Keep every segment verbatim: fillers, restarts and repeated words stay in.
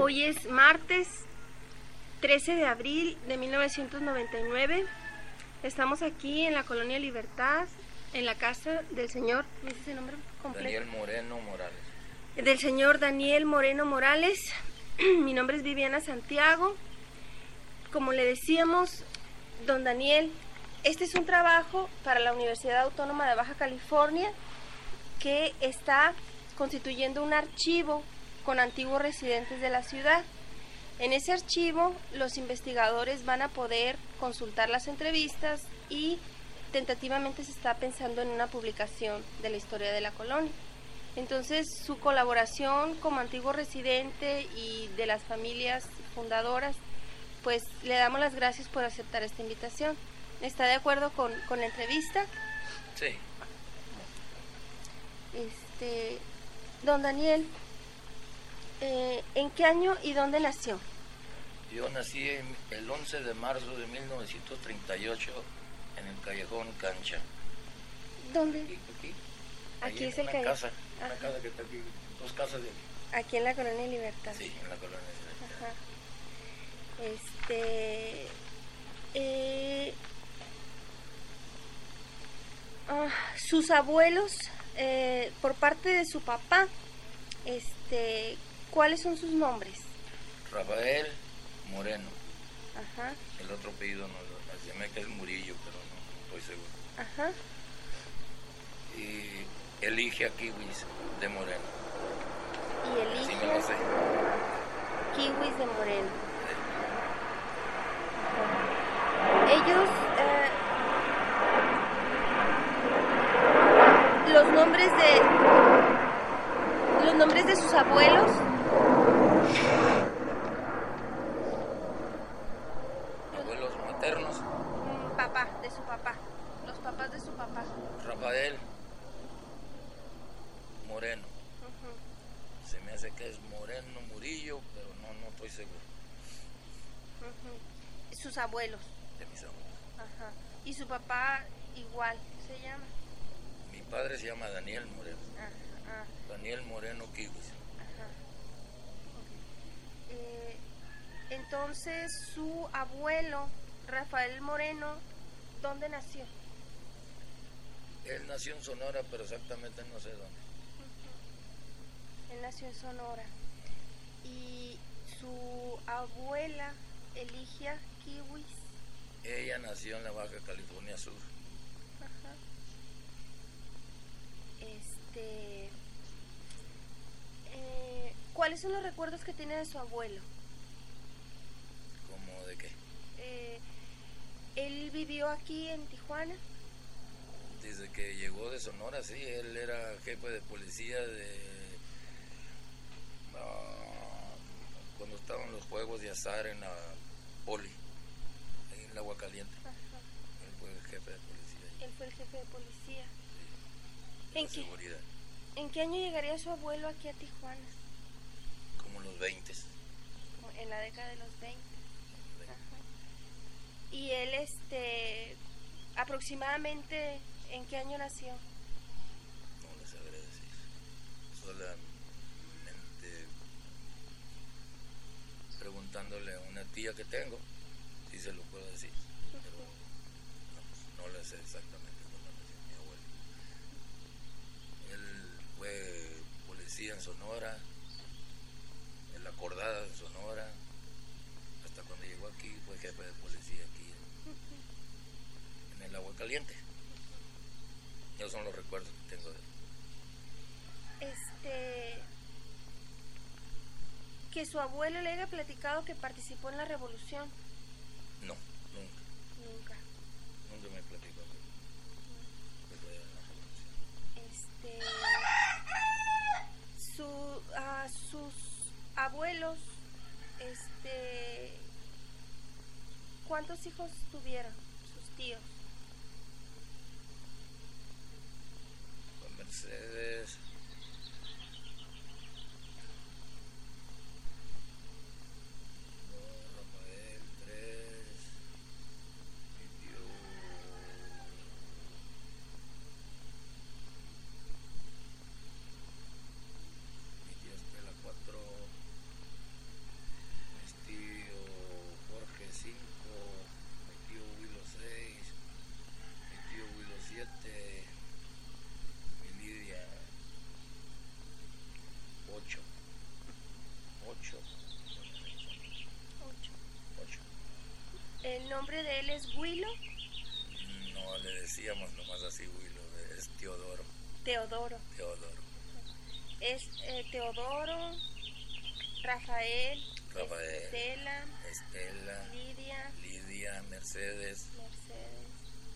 Hoy es martes trece de abril de mil novecientos noventa y nueve. Estamos aquí en la Colonia Libertad, en la casa del señor, ¿me dice ese nombre completo? Daniel Moreno Morales. Del señor Daniel Moreno Morales. Mi nombre es Viviana Santiago. Como le decíamos, don Daniel, este es un trabajo para la Universidad Autónoma de Baja California que está constituyendo un archivo con antiguos residentes de la ciudad. En ese archivo, los investigadores van a poder consultar las entrevistas y tentativamente se está pensando en una publicación de la historia de la colonia. Entonces, su colaboración como antiguo residente y de las familias fundadoras, pues le damos las gracias por aceptar esta invitación. ¿Está de acuerdo con, con la entrevista? Sí. Este, don Daniel, eh, ¿en qué año y dónde nació? Yo nací en el once de marzo de mil novecientos treinta y ocho en el Callejón Cancha. ¿Dónde? Aquí, aquí. Aquí Ahí es en el una calle. casa, una Ajá. casa que está aquí, dos casas de aquí. Aquí en la Colonia Libertad. Sí, en la colonia Libertad. Ajá. Este, eh, ah, sus abuelos, eh, por parte de su papá, este, ¿cuáles son sus nombres? Rafael Moreno. Ajá, El otro apellido no lo sé, se me que es Murillo, pero no, no estoy seguro. ajá. Y Eligia Kiwis de Moreno. Y Sí me Eligia lo sé. Kiwis de Moreno. Ellos, eh, los nombres de los nombres de sus abuelos. Abuelos maternos, Mm, papá, de su papá. Los papás de su papá. Rafael Moreno. Ujú, Se me hace que es Moreno Murillo, pero no, no estoy seguro. ujú. Sus abuelos. De mis abuelos. Ajá. Y su papá igual se llama. Mi padre se llama Daniel Moreno. Ajá, Daniel Moreno Kiwis. ajá. Eh, entonces su abuelo Rafael Moreno, ¿dónde nació? Él nació en Sonora, pero exactamente no sé dónde. Él nació en Sonora. Y su abuela Eligia Kiwis. Ella nació en la Baja California Sur. Ajá. Este, eh, ¿cuáles son los recuerdos que tiene de su abuelo? ¿Cómo de qué? Eh, él vivió aquí en Tijuana. Desde que llegó de Sonora, sí, él era jefe de policía de... ah, cuando estaban los juegos de azar en la Poli, en el Agua Caliente. Ajá. Él fue el jefe de policía ahí, Él fue el jefe de policía. de ¿En la qué, seguridad. ¿En qué año llegaría su abuelo aquí a Tijuana? Como los veinte. Como en la década de los veinte. Ajá. Y él, este, aproximadamente, ¿en qué año nació? No le sabré decir. Solamente preguntándole a una tía que tengo, si se lo puedo decir. Pero no, no le sé exactamente cuándo nació mi abuelo. Él fue policía en Sonora, en la Acordada de Sonora, hasta cuando llegó aquí fue jefe de policía aquí en, en el Agua Caliente. Esos son los recuerdos que tengo de él. Este, que su abuelo le haya platicado que participó en la revolución. No, nunca, Nunca. nunca me platicó que fue en la revolución. Este, su, a sus abuelos, este, ¿cuántos hijos tuvieron sus tíos? Con Mercedes, dos, Rafael, tres, mi tío, mi tía Estela, cuatro, nombre de él es Huilo. No le decíamos nomás así Huilo, es Teodoro. Teodoro. Teodoro. Es eh, Teodoro, Rafael, Rafael, Estela, Estela, Lidia, Lidia, Mercedes, Mercedes,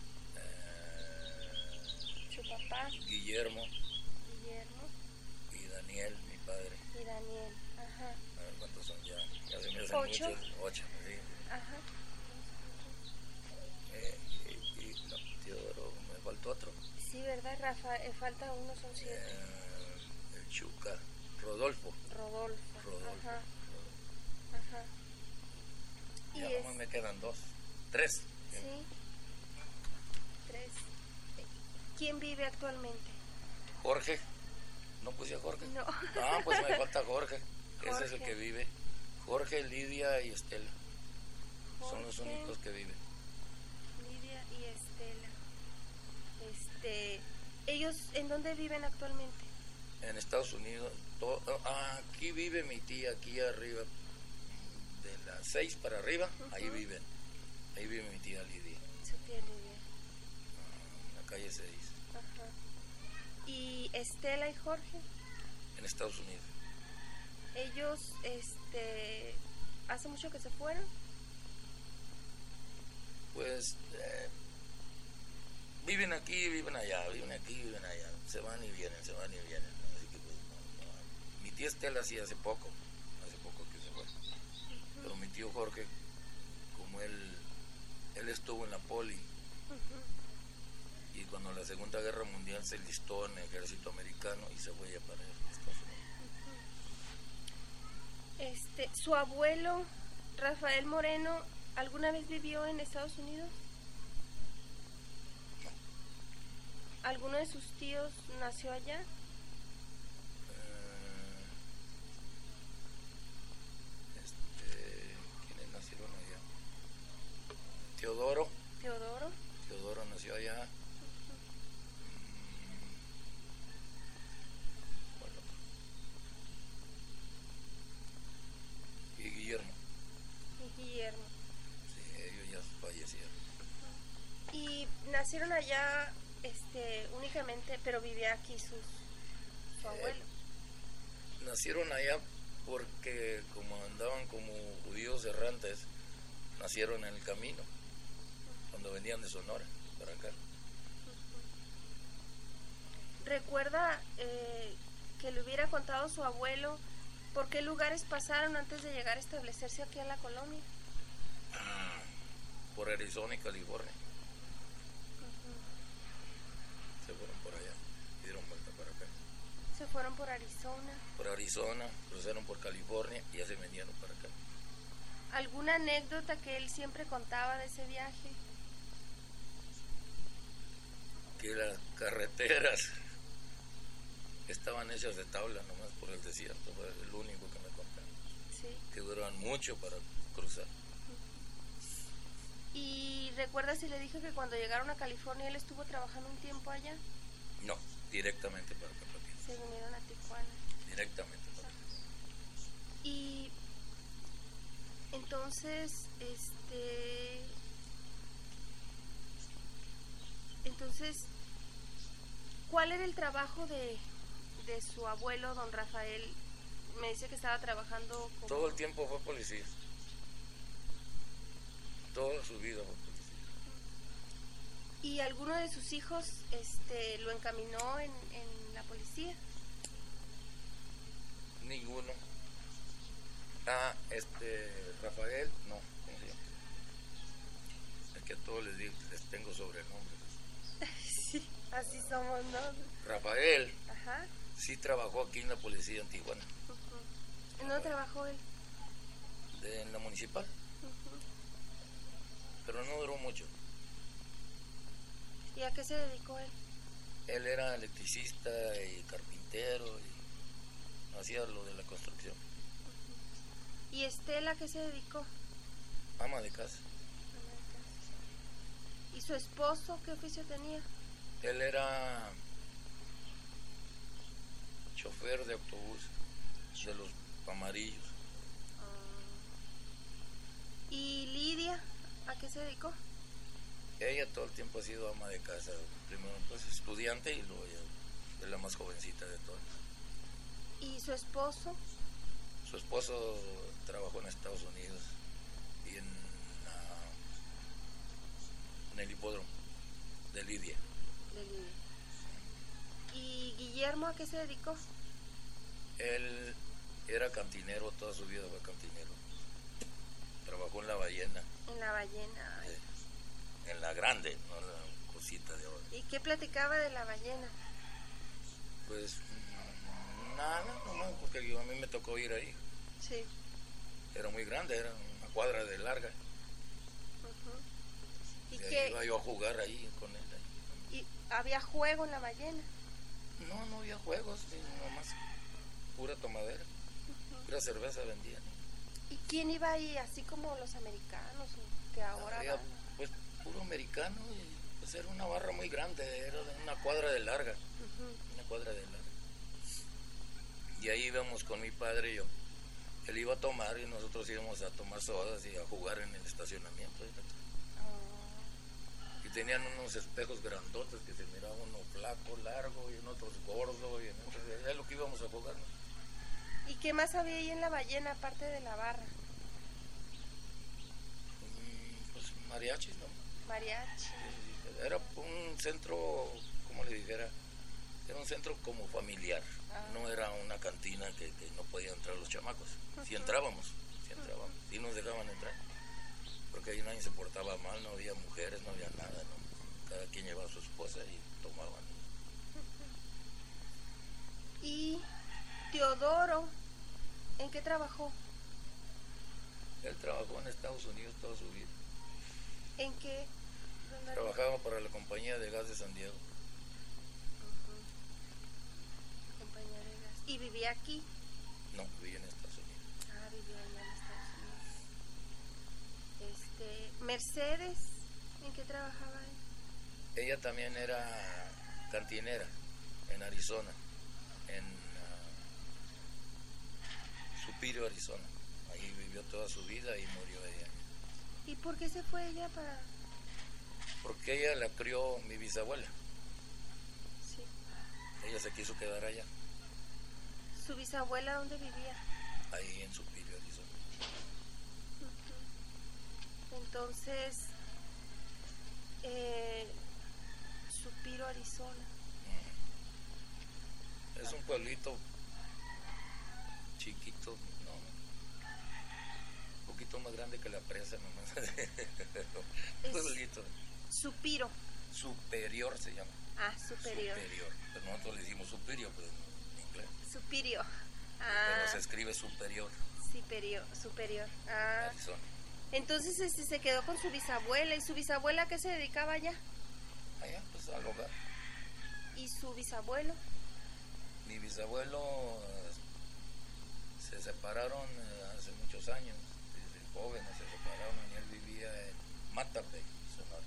eh, su papá, Guillermo, Guillermo y Daniel, mi padre. y Daniel. Ajá. A ver cuántos son ya. Ya se me hacen Ocho. muchos. Ocho, sí. Ajá. Eh, y, y no, Teodoro, me faltó otro. Sí, ¿verdad, Rafa? Eh, falta uno, son siete. Eh, el Chuca, Rodolfo. Rodolfo. Rodolfo. Ajá. Ajá. Y Ya es... nomás me quedan dos. Tres. Sí. Tres. ¿Quién vive actualmente? Jorge. ¿No puse a Jorge? No. Ah, pues me falta Jorge. Jorge. Ese es el que vive. Jorge, Lidia y Estela. Jorge, son los únicos que viven. Lidia y Estela. Este, ¿ellos en dónde viven actualmente? En Estados Unidos. To, ah, aquí vive mi tía, aquí arriba. De las seis para arriba, uh-huh. Ahí viven. Ahí vive mi tía Lidia. Su tía Lidia. Ah, en la calle seis. Ajá. ¿Y Estela y Jorge? En Estados Unidos. Ellos, este, ¿hace mucho que se fueron? Pues eh, viven aquí, viven allá, viven aquí, viven allá, se van y vienen, se van y vienen, así que pues no, no. Mi tía Estela sí hace poco, hace poco que se fue, uh-huh. Pero mi tío Jorge, como él, él estuvo en la poli, uh-huh. Y cuando la Segunda Guerra Mundial se listó en el ejército americano y se fue allá para Estados Unidos. Uh-huh. Este, su abuelo, Rafael Moreno, ¿alguna vez vivió en Estados Unidos? No. ¿Alguno de sus tíos nació allá? Uh, este, ¿quiénes nacieron allá? Teodoro. Teodoro. Teodoro nació allá. Uh-huh. mm, bueno. Y Guillermo. Y Guillermo. Ellos ya fallecieron. Y nacieron allá, este, únicamente, pero vivía aquí sus, su abuelo. Eh, nacieron allá porque como andaban como judíos errantes, nacieron en el camino, uh-huh. Cuando venían de Sonora para acá. Uh-huh. ¿Recuerda eh, que le hubiera contado su abuelo por qué lugares pasaron antes de llegar a establecerse aquí en la colonia? Ah, por Arizona y California. Uh-huh. Se fueron por allá, dieron vuelta para acá. Se fueron por Arizona. Por Arizona, cruzaron por California y ya se vinieron para acá. ¿Alguna anécdota que él siempre contaba de ese viaje? Que las carreteras estaban hechas de tabla nomás por el desierto, fue el único que me contaron. Sí. Que duraban mucho para cruzar. ¿Y recuerda si le dijo que cuando llegaron a California él estuvo trabajando un tiempo allá? No, directamente para Tapatía. Se vinieron a Tijuana. Directamente para acá. Y entonces, este, entonces, ¿cuál era el trabajo de, de su abuelo, don Rafael? Me dice que estaba trabajando como... Todo el tiempo fue policía. Toda su vida fue policía. ¿Y alguno de sus hijos este, lo encaminó en, en la policía? Ninguno. Ah, este, Rafael, no, ¿cómo se llama? Es que a todos les, digo, les tengo sobrenombres. Sí, así somos, ¿no? Rafael, ajá, sí trabajó aquí en la policía en Tijuana. Uh-huh. ¿No trabajó él? De, en la municipal. Uh-huh. Pero no duró mucho. ¿Y a qué se dedicó él? Él era electricista y carpintero y hacía lo de la construcción. Uh-huh. ¿Y Estela a qué se dedicó? Ama de casa. Ama de casa. ¿Y su esposo qué oficio tenía? Él era chofer de autobús de los amarillos. Uh, ¿Y Lidia ¿A qué se dedicó? Ella todo el tiempo ha sido ama de casa, primero pues estudiante y luego ya es la más jovencita de todas. ¿Y su esposo? Su esposo trabajó en Estados Unidos y en, uh, en el hipódromo de Lidia. De Lidia. ¿Y Guillermo a qué se dedicó? Él era cantinero, toda su vida fue cantinero. Trabajó en La Ballena. En La Ballena. Sí. En la grande, no la cosita de ahora. ¿Y qué platicaba de La Ballena? Pues nada, nomás porque a mí me tocó ir ahí. Sí. Era muy grande, era una cuadra de larga. Uh-huh. ¿Y y qué? ahí iba yo a jugar ahí con él. Ahí. ¿Y había juego en La Ballena? No, no había juegos, nomás pura tomadera, uh-huh. Pura cerveza vendían. ¿Y quién iba ahí, así como los americanos que ahora había, van? Pues puro americano, y pues era una barra muy grande, era de una cuadra de larga, uh-huh. Una cuadra de larga. Y ahí íbamos con mi padre y yo. Él iba a tomar y nosotros íbamos a tomar sodas y a jugar en el estacionamiento. Oh. Y tenían unos espejos grandotes que se miraba uno flaco, largo y en otros gordo, y en otros, era lo que íbamos a jugar, ¿no? ¿Y qué más había ahí en La Ballena aparte de la barra? Mm, pues mariachis, ¿no? Mariachi. Era un centro, como le dijera, era un centro como familiar. Ah. No era una cantina que, que no podían entrar los chamacos. Uh-huh. Si entrábamos, si entrábamos, uh-huh. Sí nos dejaban entrar. Porque ahí nadie se portaba mal, no había mujeres, no había nada, ¿no? Cada quien llevaba a su esposa y tomaban. Uh-huh. ¿Y Teodoro, en qué trabajó? Él trabajó en Estados Unidos toda su vida. ¿En qué? Trabajaba para la compañía de gas de San Diego. ¿Y vivía aquí? No, vivía en Estados Unidos. Ah, vivía allá en Estados Unidos. Este, Mercedes, ¿en qué trabajaba él? Ella también era cantinera en Arizona, en uh, Superior, Arizona. Ahí vivió toda su vida y murió ella. ¿Y por qué se fue ella para...? Porque ella la crió mi bisabuela. Sí. Ella se quiso quedar allá. ¿Su bisabuela dónde vivía? Ahí en Superior, Arizona. Uh-huh. Entonces, eh, Superior, Arizona. Uh-huh. Es un pueblito chiquito, no, un poquito más grande que la presa nomás. Un pueblito. Supiro. Superior se llama. Ah, Superior. Superior. Pero nosotros le decimos Superior, pues. Superior. Ah. Pero se escribe superior. Superior, superior. Ah. Arizona. Entonces este, se quedó con su bisabuela. ¿Y su bisabuela a qué se dedicaba allá? Allá, pues al hogar. ¿Y su bisabuelo? Mi bisabuelo uh, se separaron uh, hace muchos años. Desde jóvenes se separaron y él vivía en Matapec, Sonora.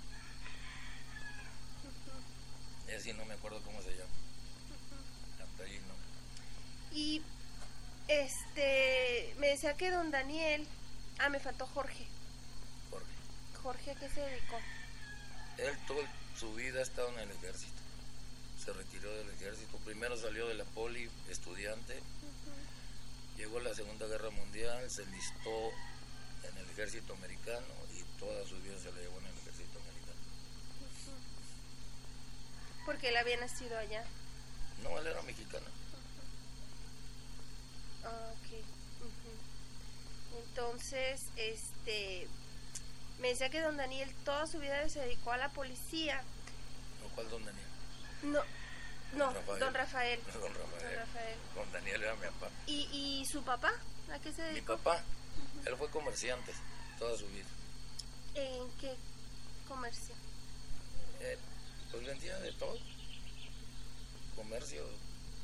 Uh-huh. Y así no me acuerdo cómo se llama. Uh-huh. Ahí no. Y este me decía que don Daniel, ah, me faltó Jorge. Jorge. Jorge, ¿a qué se dedicó? Él toda su vida ha estado en el ejército. Se retiró del ejército. Primero salió de la poli, estudiante. Uh-huh. Llegó a la Segunda Guerra Mundial, se enlistó en el ejército americano y toda su vida se la llevó en el ejército americano. Uh-huh. ¿Porque él había nacido allá? No, él era mexicano. Ah, ok. Uh-huh. Entonces, este, me decía que don Daniel toda su vida se dedicó a la policía. ¿No? ¿Cuál don Daniel? No, no, don Rafael. Don Rafael. No, don Rafael. Don Rafael. Don Daniel era mi papá. ¿Y, y su papá? ¿A qué se dedicó? Mi papá, uh-huh. Él fue comerciante toda su vida. ¿En qué comercio? Eh, pues vendía de todo. Comercio.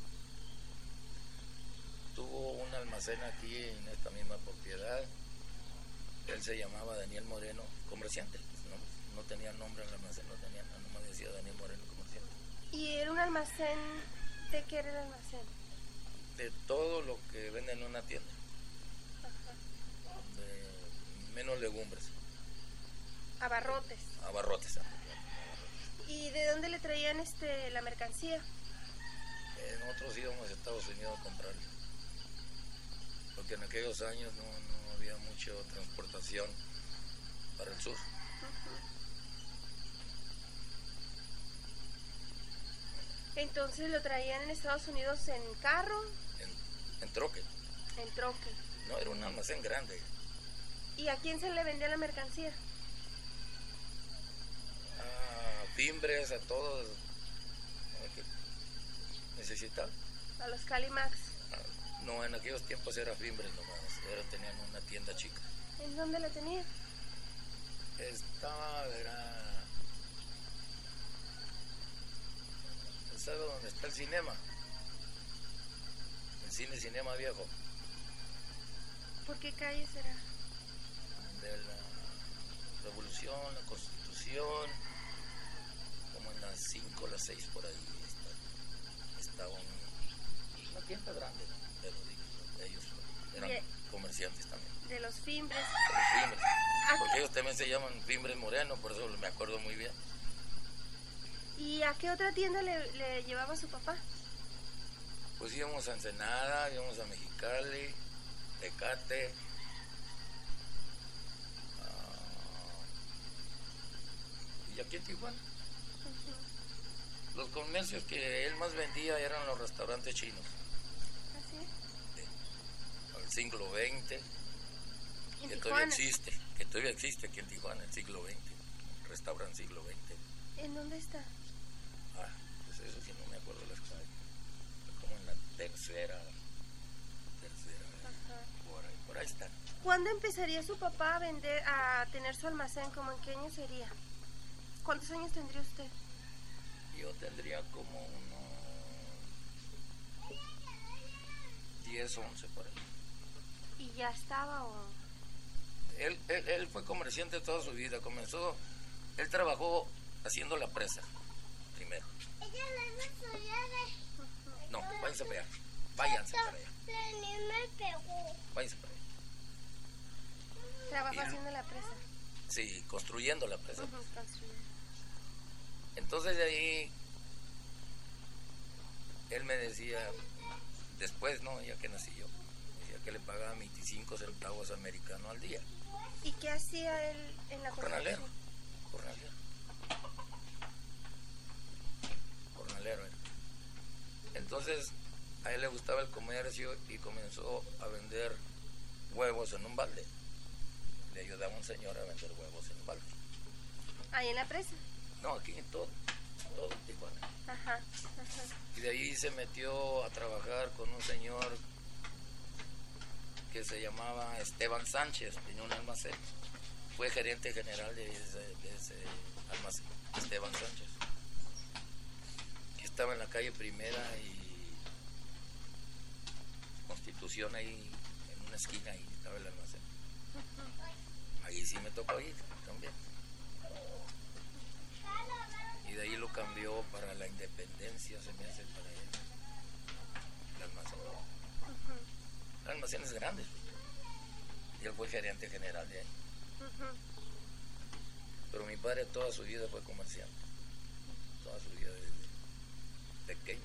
Tuvo un almacén aquí en esta misma propiedad. Él se llamaba Daniel Moreno, comerciante. No, no tenía nombre en el almacén, no tenía, nomás decía Daniel Moreno, comerciante. ¿Y era un almacén? ¿De qué era el almacén? De todo lo que venden en una tienda. Ajá. De menos legumbres. Abarrotes. Abarrotes. ¿Y de dónde le traían este la mercancía? Eh, nosotros íbamos a Estados Unidos a comprar, porque en aquellos años no, no había mucha transportación para el sur. Uh-huh. Entonces lo traían en Estados Unidos en carro. En, en troque. En troque. No, era un almacén grande. ¿Y a quién se le vendía la mercancía? A Fimbres, a todos que necesitaban. A los Calimax. Ah, no, en aquellos tiempos era Fimbres nomás, ahora tenían una tienda chica. ¿En dónde la tenía? Estaba, era... ¿Sabe dónde está el cinema? El cine Cinema Viejo. ¿Por qué calle será? De la Revolución, la Constitución, como en las cinco o las seis por ahí está, estaba un, una tienda grande, pero digo, ellos eran de, comerciantes también. De los Fimbres. De los Fimbres, porque ellos también se llaman Fimbres Moreno, por eso me acuerdo muy bien. ¿Y a qué otra tienda le, le llevaba su papá? Pues íbamos a Ensenada, íbamos a Mexicali, Tecate, uh, y aquí en Tijuana. Uh-huh. Los comercios que él más vendía eran los restaurantes chinos. ¿Así? Sí. Al siglo veinte, que Tijuana? todavía existe, que todavía existe aquí en Tijuana, el siglo veinte, el restaurante siglo veinte. ¿En dónde está? Ah, pues eso sí no me acuerdo las calles. Como en la tercera, tercera, Ajá. por ahí, por ahí está. ¿Cuándo empezaría su papá a vender, a tener su almacén? ¿Cómo en qué año sería? ¿Cuántos años tendría usted? Yo tendría como unos diez, once por ahí. ¿Y ya estaba o...? Él, él, él fue comerciante toda su vida, comenzó, él trabajó haciendo la presa. Primero. No, váyanse para allá. Váyanse para allá. Váyanse para allá. Trabajó y, haciendo la presa. Sí, construyendo la presa. Uh-huh, construyendo. Entonces de ahí él me decía, después, no, ya que nací yo, decía que le pagaba veinticinco centavos americanos al día. ¿Y qué hacía él en la jornalero? Jornalero. Jornalero. Entonces a él le gustaba el comercio y comenzó a vender huevos en un balde. Le ayudaba a un señor a vender huevos en un balde. ¿Ahí en la presa? No, aquí en todo, todo en Tijuana. Ajá, ajá. Y de ahí se metió a trabajar con un señor que se llamaba Esteban Sánchez, tenía un almacén. Fue gerente general de ese, de ese almacén, Esteban Sánchez. Que estaba en la calle Primera y Constitución, ahí en una esquina, ahí estaba el almacén. Uh-huh. Ahí sí me tocó ir también. Y de ahí lo cambió para la Independencia, se me hace para él. El almacén. Uh-huh. El almacén es grande. Y él fue gerente general de ahí. Uh-huh. Pero mi padre toda su vida fue comerciante. Toda su vida desde pequeño.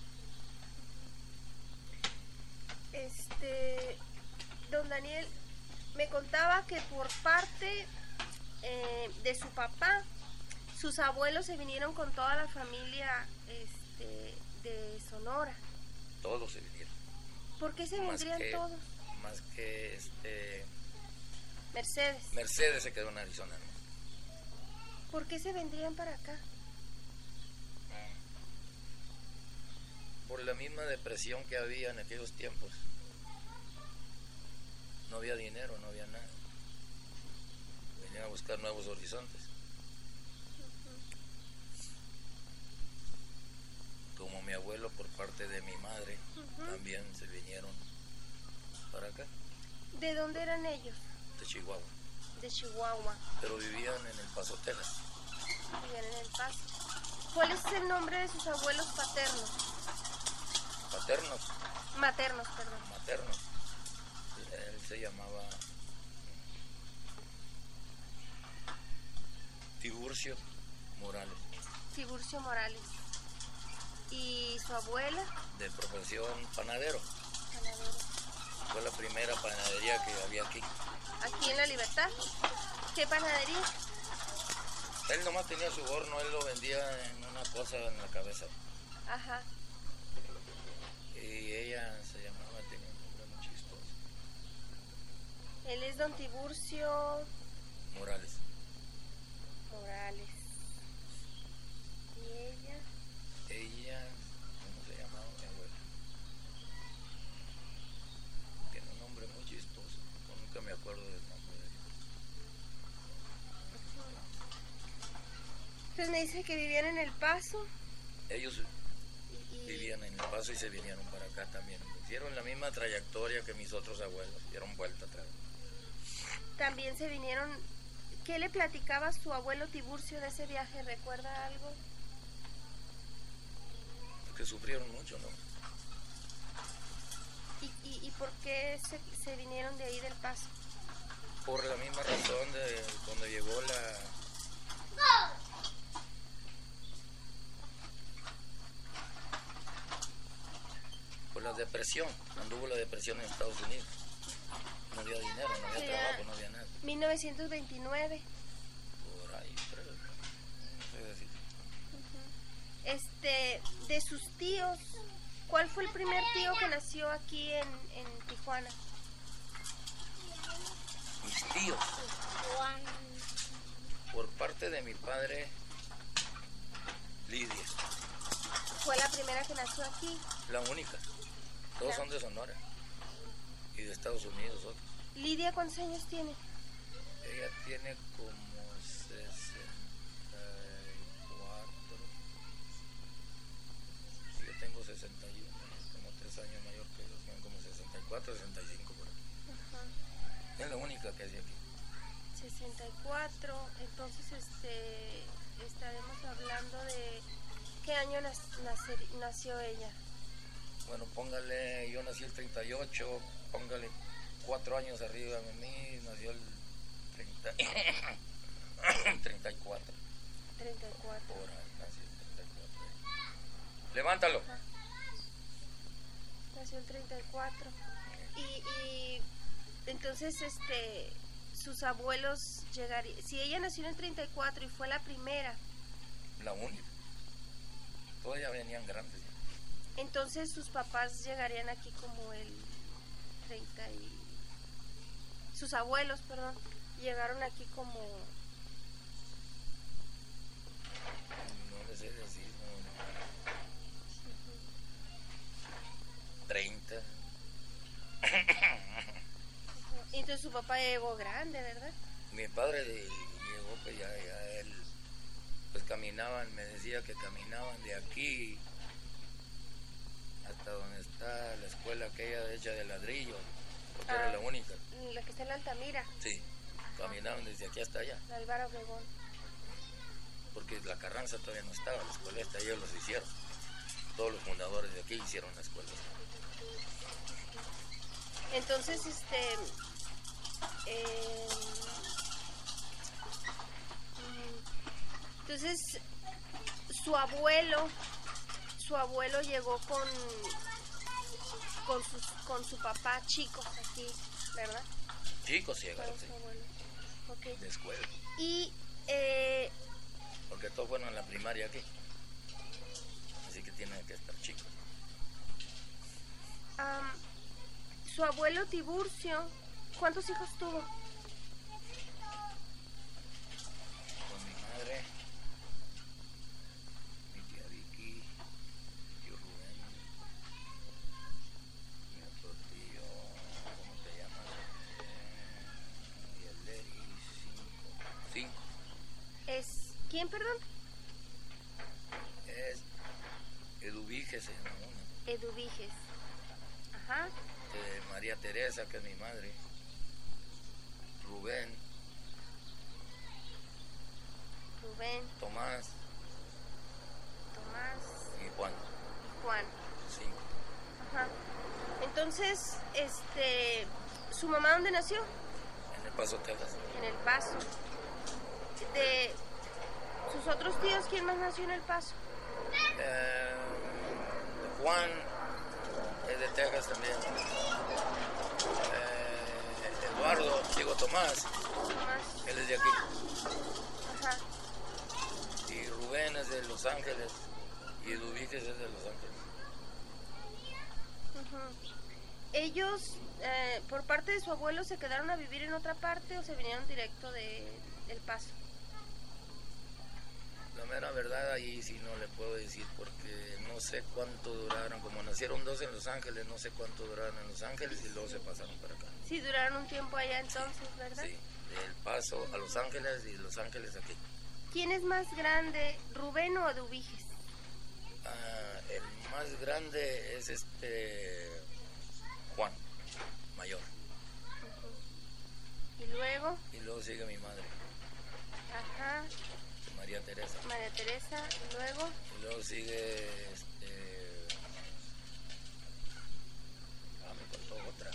Este, don Daniel, me contaba que por parte eh, de su papá, sus abuelos se vinieron con toda la familia este, de Sonora. Todos se vinieron. ¿Por qué se más vendrían que, todos? Más que este... Mercedes. Mercedes se quedó en Arizona, ¿no? ¿Por qué se vendrían para acá? Por la misma depresión que había en aquellos tiempos. No había dinero, no había nada. Venían a buscar nuevos horizontes. Uh-huh. Como mi abuelo por parte de mi madre, uh-huh, también se vinieron para acá. ¿De dónde eran ellos? De Chihuahua. De Chihuahua. Pero vivían en El Paso, Texas. Vivían en El Paso. ¿Cuál es el nombre de sus abuelos paternos? Paternos. Maternos, perdón. Maternos. Él se llamaba Tiburcio Morales. Tiburcio Morales. ¿Y su abuela? De profesión panadero. Panadero. Fue la primera panadería que había aquí. ¿Aquí en La Libertad? ¿Qué panadería? Él nomás tenía su horno, él lo vendía en una cosa en la cabeza. Ajá. Y ella se llamaba, tenía un nombre muy chistoso. Él es don Tiburcio Morales. Morales. ¿Y ella? Ella, ¿cómo se llamaba mi abuela? Tiene un nombre muy chistoso. Yo nunca me acuerdo del nombre de ella. Entonces me dice que vivían en El Paso. Ellos y... vivían en El Paso y se vinieron para acá también. Hicieron la misma trayectoria que mis otros abuelos. Dieron vuelta atrás. También se vinieron. ¿Qué le platicaba su abuelo Tiburcio de ese viaje? ¿Recuerda algo? Que sufrieron mucho, ¿no? ¿Y, y, y por qué se, se vinieron de ahí del Paso? Por la misma razón de cuando llegó la... Por la depresión, anduvo la depresión en Estados Unidos. No había dinero, no había Era trabajo, no había nada. mil novecientos veintinueve. Por ahí, creo, no sé decir. Uh-huh. Este, de sus tíos, ¿cuál fue el primer tío que nació aquí en, en Tijuana? Mis tíos. Por parte de mi padre, Lidia. ¿Fue la primera que nació aquí? La única. Todos La... son de Sonora. Y de Estados Unidos otros. ¿Lidia cuántos años tiene? Ella tiene como sesenta y cuatro. Yo tengo sesenta y uno, como tres años mayor que ellos, son como sesenta y cuatro, sesenta y cinco por ahí. Ajá. Es la única que hace aquí. sesenta y cuatro, entonces este estaremos hablando de ¿qué año nacer, nació ella? Bueno, póngale, yo nací el treinta y ocho, póngale cuatro años arriba de mí, nació el treinta, treinta y cuatro. treinta y cuatro. Por ahí, nació el treinta y cuatro. Levántalo. Ajá. Nació el treinta y cuatro. Y, y entonces, este, sus abuelos llegarían, si ella nació en el treinta y cuatro y fue la primera. La única. Todos ya venían grandes. Entonces sus papás llegarían aquí como el treinta y... Sus abuelos, perdón, llegaron aquí como... No les sé decir, no, no. Uh-huh. treinta. Uh-huh. Y entonces su papá llegó grande, ¿verdad? Mi padre llegó, pues ya, ya él, pues caminaban, me decía que caminaban de aquí hasta donde está la escuela aquella hecha de ladrillo, porque ah, era la única. La que está en la Altamira. Sí, caminaban desde aquí hasta allá. La Álvaro Obregón. Porque la Carranza todavía no estaba, la escuela esta, ellos los hicieron. Todos los fundadores de aquí hicieron la escuela. Entonces, este... Eh, entonces, su abuelo... Su abuelo llegó con con su, con su papá chicos aquí, ¿verdad? Chicos llegaron, sí. Okay. De escuela. Y... Eh, porque todos fueron a la primaria aquí. Así que tienen que estar chicos. Um, su abuelo Tiburcio, ¿cuántos hijos tuvo? Con mi madre... ¿Quién, perdón? Es Eduviges, se llama una. Eduviges. Ajá. Eh, María Teresa, que es mi madre. Rubén. Rubén. Tomás. Tomás. Y Juan. Y Juan. Cinco. Ajá. Entonces, este, ¿su mamá dónde nació? En El Paso, Texas. En El Paso. De... ¿Sus otros tíos quién más nació en El Paso? Eh, Juan es de Texas también. Eh, Eduardo, digo Tomás, Tomás. él es de aquí. Ajá. Y Rubén es de Los Ángeles. Y Eduvíquez es de Los Ángeles. Uh-huh. ¿Ellos, eh, por parte de su abuelo, se quedaron a vivir en otra parte o se vinieron directo de El Paso? La mera verdad ahí sí no le puedo decir porque no sé cuánto duraron, como nacieron dos en Los Ángeles, no sé cuánto duraron en Los Ángeles y luego se pasaron para acá. Sí, duraron un tiempo allá entonces, ¿verdad? Sí, de El Paso a Los Ángeles y de Los Ángeles aquí. ¿Quién es más grande, Rubén o Eduvíquez? Ah, el más grande es este Juan, mayor. Uh-huh. ¿Y luego? Y luego sigue mi madre. Ajá. María Teresa. María Teresa, y luego. Y luego sigue este. Ah, me contó otra.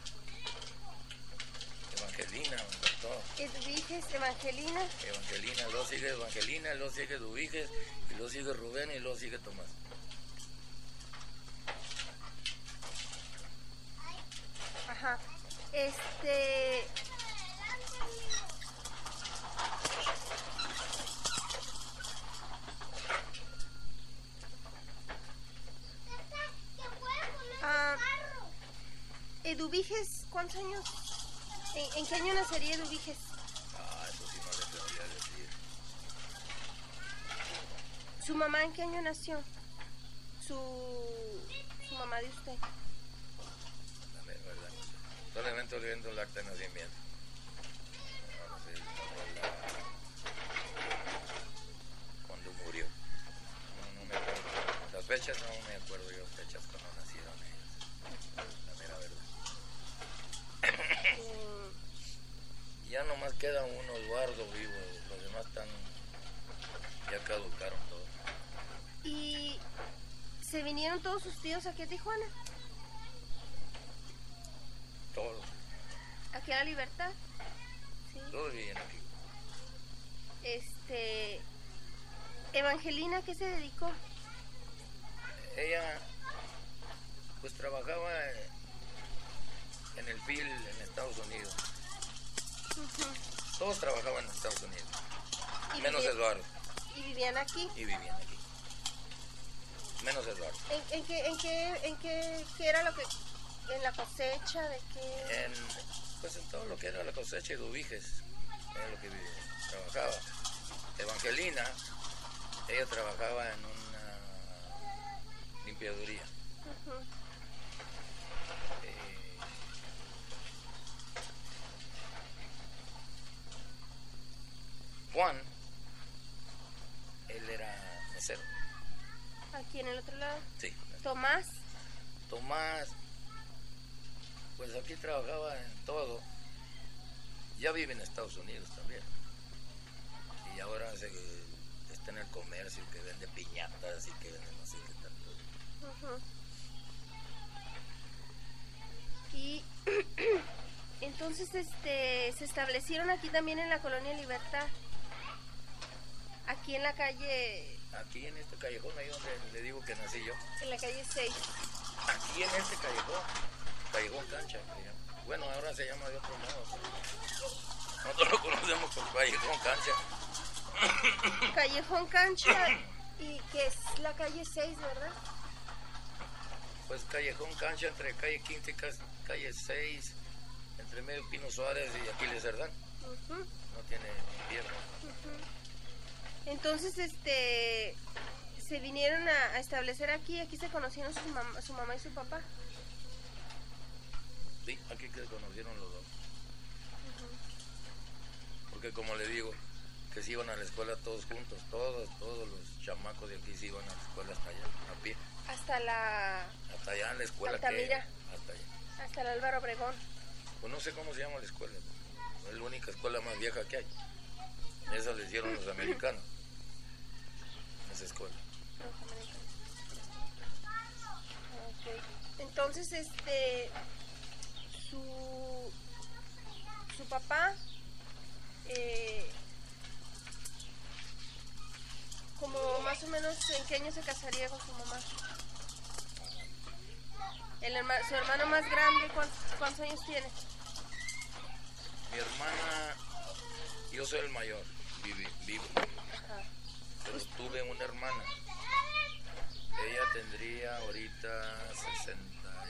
Evangelina, me contó. Eduvíquez, Evangelina. Evangelina, luego sigue Evangelina, luego sigue Eduvíquez, y luego sigue Rubén, y luego sigue Tomás. Ajá. Este. Ah, Eduvíquez, ¿cuántos años? ¿En, ¿En qué año nacería Eduvíquez? Ah, eso sí no le podría decir. ¿Su mamá en qué año nació? Su, su mamá de usted. La verdad, no sé. Solamente viendo el acta de nacimiento. No, no sé, la, cuando murió. No, no me acuerdo. Las fechas no me acuerdo yo, fechas cuando nacieron ellos. La mera verdad. Ya nomás queda uno, Eduardo, vivo. Los demás están. Ya caducaron todos. ¿Y se vinieron todos sus tíos aquí a Tijuana? Todos. ¿Aquí a La Libertad? Sí. Todos viven aquí. Este. Evangelina, ¿qué se dedicó? Ella, pues trabajaba en el P I L en Estados Unidos. Uh-huh. Todos trabajaban en Estados Unidos, ¿Y menos vivían, Eduardo. ¿Y vivían aquí? Y vivían aquí. Menos Eduardo. ¿En, en, qué, en, qué, en qué, qué era lo que... en la cosecha, de qué? En, pues en todo lo que era la cosecha de Eduvíquez, era lo que vivía, trabajaba. Evangelina, ella trabajaba en una limpiaduría. Uh-huh. Eh, Juan, él era mesero. ¿Aquí en el otro lado? Sí. ¿Tomás? Tomás, pues aquí trabajaba en todo. Ya vive en Estados Unidos también. Y ahora se, está en el comercio, que vende piñatas y que vende no sé qué tanto. Uh-huh. Y entonces este se establecieron aquí también en la Colonia Libertad. Aquí en la calle... Aquí en este callejón, ahí donde le digo que nací yo. En la calle seis. Aquí en este callejón, Callejón Cancha, se llama. Bueno, ahora se llama de otro modo. Nosotros lo conocemos como Callejón Cancha. Callejón Cancha, y que es la calle seis, ¿verdad? Pues Callejón Cancha entre calle Quinta y calle seis, entre medio Pino Suárez y Aquiles Cerdán. Uh-huh. No tiene piedra. Uh-huh. Entonces, este, se vinieron a, a establecer aquí. Aquí se conocieron su, mam su mamá y su papá. Sí, aquí que se conocieron los dos. Uh-huh. Porque como le digo, que se iban a la escuela todos juntos, todos, todos los chamacos de aquí se iban a la escuela hasta allá, a pie. Hasta la... Hasta allá en la escuela. Altamira. Que, hasta allá. Hasta el Álvaro Obregón. Pues no sé cómo se llama la escuela. Es la única escuela más vieja que hay. Esa le hicieron los americanos. Esa escuela. Los americanos. Okay. Entonces, este, su, su papá, eh, como más o menos en qué año se casaría con su mamá. El herma- su hermano más grande, ¿cuántos, cuántos años tiene? Mi hermana, yo soy el mayor, vivi, vivo. Ajá. Pero tuve una hermana. Ella tendría ahorita sesenta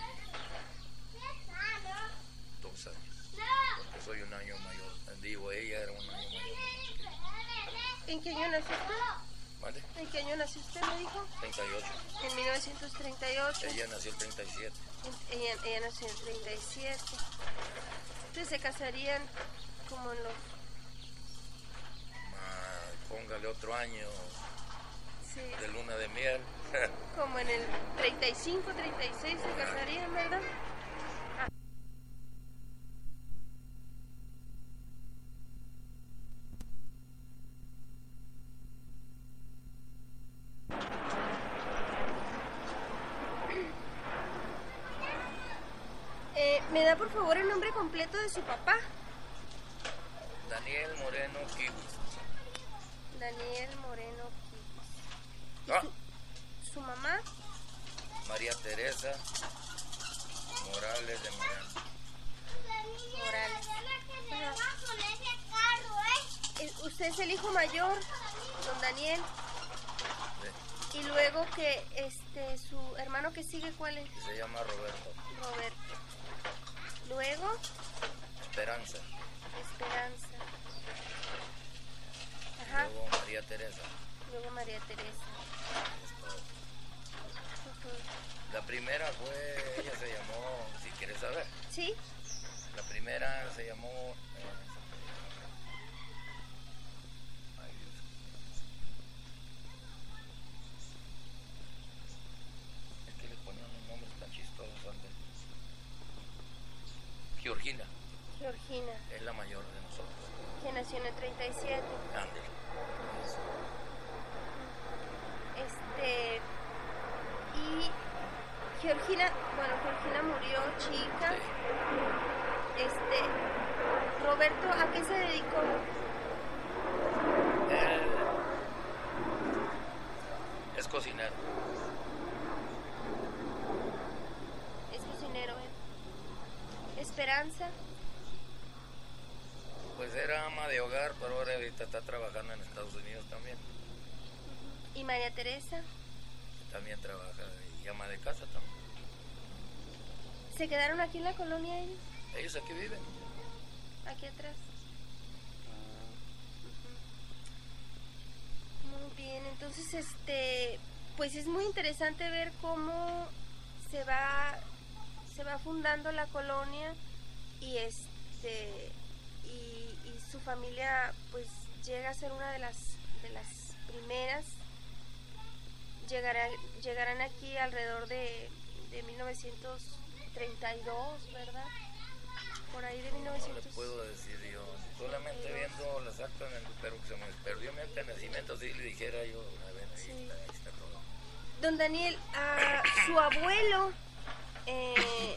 y dos años. Porque soy un año mayor. Digo, ella era un año mayor. ¿En qué año nació usted? ¿Vale? ¿En qué año nació usted, me dijo? treinta y ocho. En mil novecientos treinta y ocho. Ella nació el treinta y siete. En- Ella, ella nació en treinta y siete. Entonces se casarían como en los... Ma, póngale otro año Sí, de luna de miel. como en el treinta y cinco, treinta y seis se casarían, ¿verdad? Ah. Eh, ¿Me da por favor el nombre completo de su papá? Daniel Moreno Kiwis. Daniel Moreno Kiwis. ¿Y Ah, su, su mamá? María Teresa Morales de Morán. Morales. Eh, Usted es el hijo mayor, don Daniel. Sí, Y luego que este su hermano que sigue, ¿cuál es? que se llama Roberto. Roberto. Luego, Esperanza. Esperanza. Ajá. Luego María Teresa. Luego María Teresa. Es todo. Ujú. La primera fue, ella se llamó, si quieres saber, ¿Sí? la primera se llamó, eh, ay Dios, es que le ponían unos nombres tan chistosos antes. Georgina, Georgina, es la mayor de nosotros. que nació en el treinta y siete. Ándale. Eso. Este. Y Georgina, bueno, Georgina murió chica. Sí. Este. Roberto, ¿a qué se dedicó? Él es cocinero. Es cocinero, ¿eh? Esperanza. Pues era ama de hogar, pero ahora ahorita está trabajando en Estados Unidos también. Y María Teresa. También trabaja y ama de casa también. ¿Se quedaron aquí en la colonia ellos? Ellos aquí viven. Aquí atrás. Ujú. Muy bien, entonces este, pues es muy interesante ver cómo se va, se va fundando la colonia y este, y, y su familia pues llega a ser una de las, de las primeras. Llegarán, llegarán aquí alrededor de, de mil novecientos treinta y dos, ¿verdad? Por ahí de mil No novecientos. le puedo decir yo, solamente viendo las actas, en el, pero se me perdió mi acta de nacimiento, si le dijera yo, a ver, ahí, Sí. está, ahí está todo. Don Daniel, a su abuelo, eh,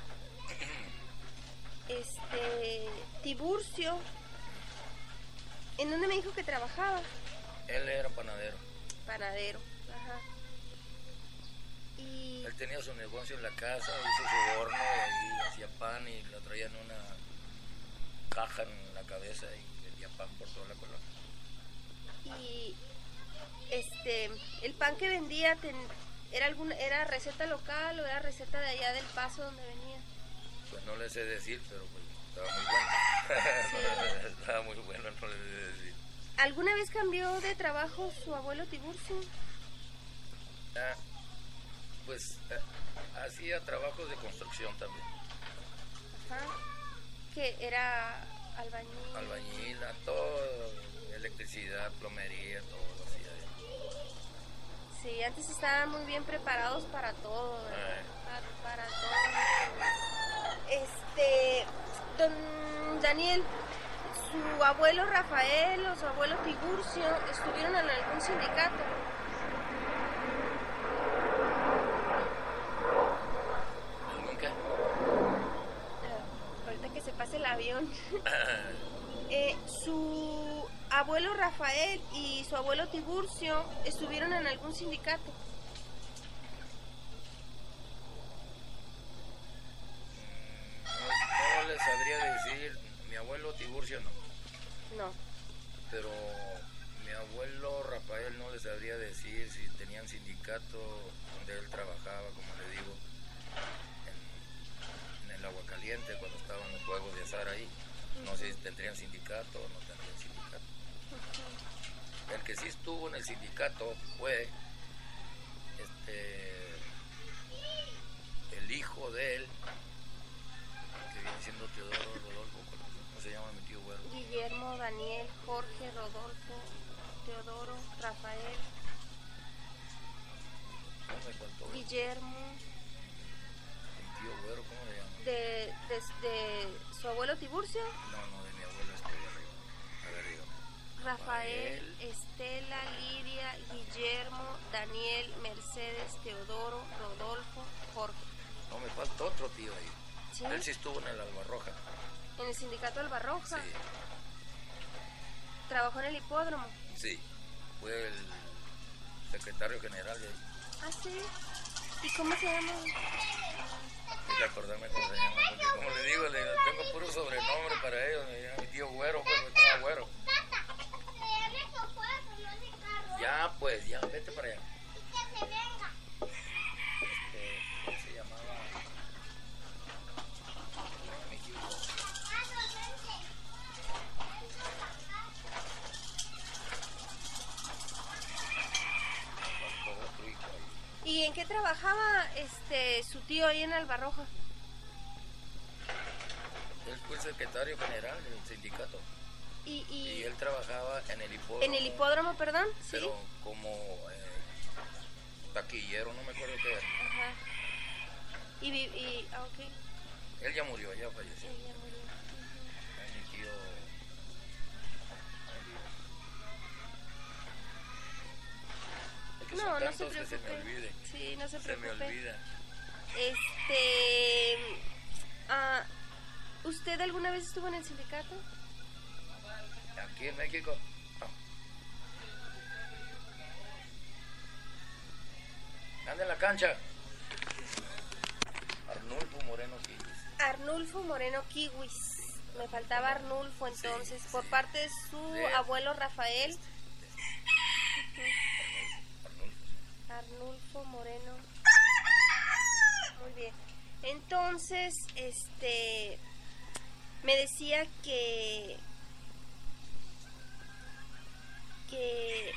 este, Tiburcio, ¿en dónde me dijo que trabajaba? Él era panadero, Panadero, ajá. Y, él tenía su negocio en la casa, hizo su horno y ahí hacía pan y lo traía en una caja en la cabeza y vendía pan por toda la colonia. y este, el pan que vendía, ten- ¿era alguna, era receta local o era receta de allá del Paso donde venía? Pues no le sé decir, pero pues estaba muy bueno. Estaba muy bueno, no le sé decir. ¿Alguna vez cambió de trabajo su abuelo Tiburcio? Ah, pues eh, hacía trabajos de construcción también. Ajá. Que era albañil. Albañil, a todo, electricidad, plomería, todo lo hacía. Sí, antes estaban muy bien preparados para todo, ¿verdad? Ay. Para, para todo. Este, don Daniel, su abuelo Rafael o su abuelo Tiburcio estuvieron en algún sindicato. ¿Algún qué? Ah, ahorita que se pase el avión. Eh, su abuelo Rafael y su abuelo Tiburcio estuvieron en algún sindicato. No, no les sabría decir, mi abuelo Tiburcio no. No. Pero mi abuelo Rafael no les sabría decir si tenían sindicato donde él trabajaba, como le digo, en, en el Agua Caliente, cuando estaban los juegos de azar ahí. No sé si tendrían sindicato o no tendrían sindicato. Uh-huh. El que sí estuvo en el sindicato fue este el hijo de él, que viene siendo Teodoro Rodolfo, ¿cómo se llama mi tío güero? Guillermo, Daniel, Jorge, Rodolfo, Teodoro, Rafael. ¿Cómo me faltó? Guillermo. ¿Mi tío güero cómo le llama? De, de, de su abuelo Tiburcio. No, no, de mi abuelo este de arriba. A ver, dígame. Rafael, Estela, Lidia, Guillermo, Daniel, Mercedes, Teodoro, Rodolfo, Jorge. No, me falta otro tío ahí. ¿Sí? Él sí estuvo en el Albarroja. ¿En el sindicato Albarroja? Sí. ¿Trabajó en el hipódromo? Sí. Fue el secretario general de ahí. ¿Ah, sí? ¿Y cómo se llama? Hay que acordarme cómo se llama, porque como le digo, le tengo puro sobrenombre para ellos. Me llama mi tío güero, pues me llama güero. Ya, pues, ya, vete para allá. Este, ¿cómo se llamaba? Me equivoco. ¿Y en qué trabajaba este su tío ahí en Albarroja? Él fue el secretario general del sindicato. Y, y, y él trabajaba en el hipódromo. En el hipódromo, perdón. Pero ¿sí? como eh, taquillero, no me acuerdo qué era. Ajá. Y, y ah, ok. Él ya murió, ya falleció. Él ya murió. Uh-huh. Es mi tío. Es que no, no se preocupe. Se me olvide. Sí, no se preocupe. Se me olvida. Este. Ah, ¿usted alguna vez estuvo en el sindicato? Aquí en México. No. Anda en la cancha. Arnulfo Moreno Kiwis. Arnulfo Moreno Kiwis. Me faltaba Arnulfo entonces, sí, por sí. parte de su de... abuelo Rafael. Arnulfo. Arnulfo Moreno. Muy bien. Entonces, este, me decía que que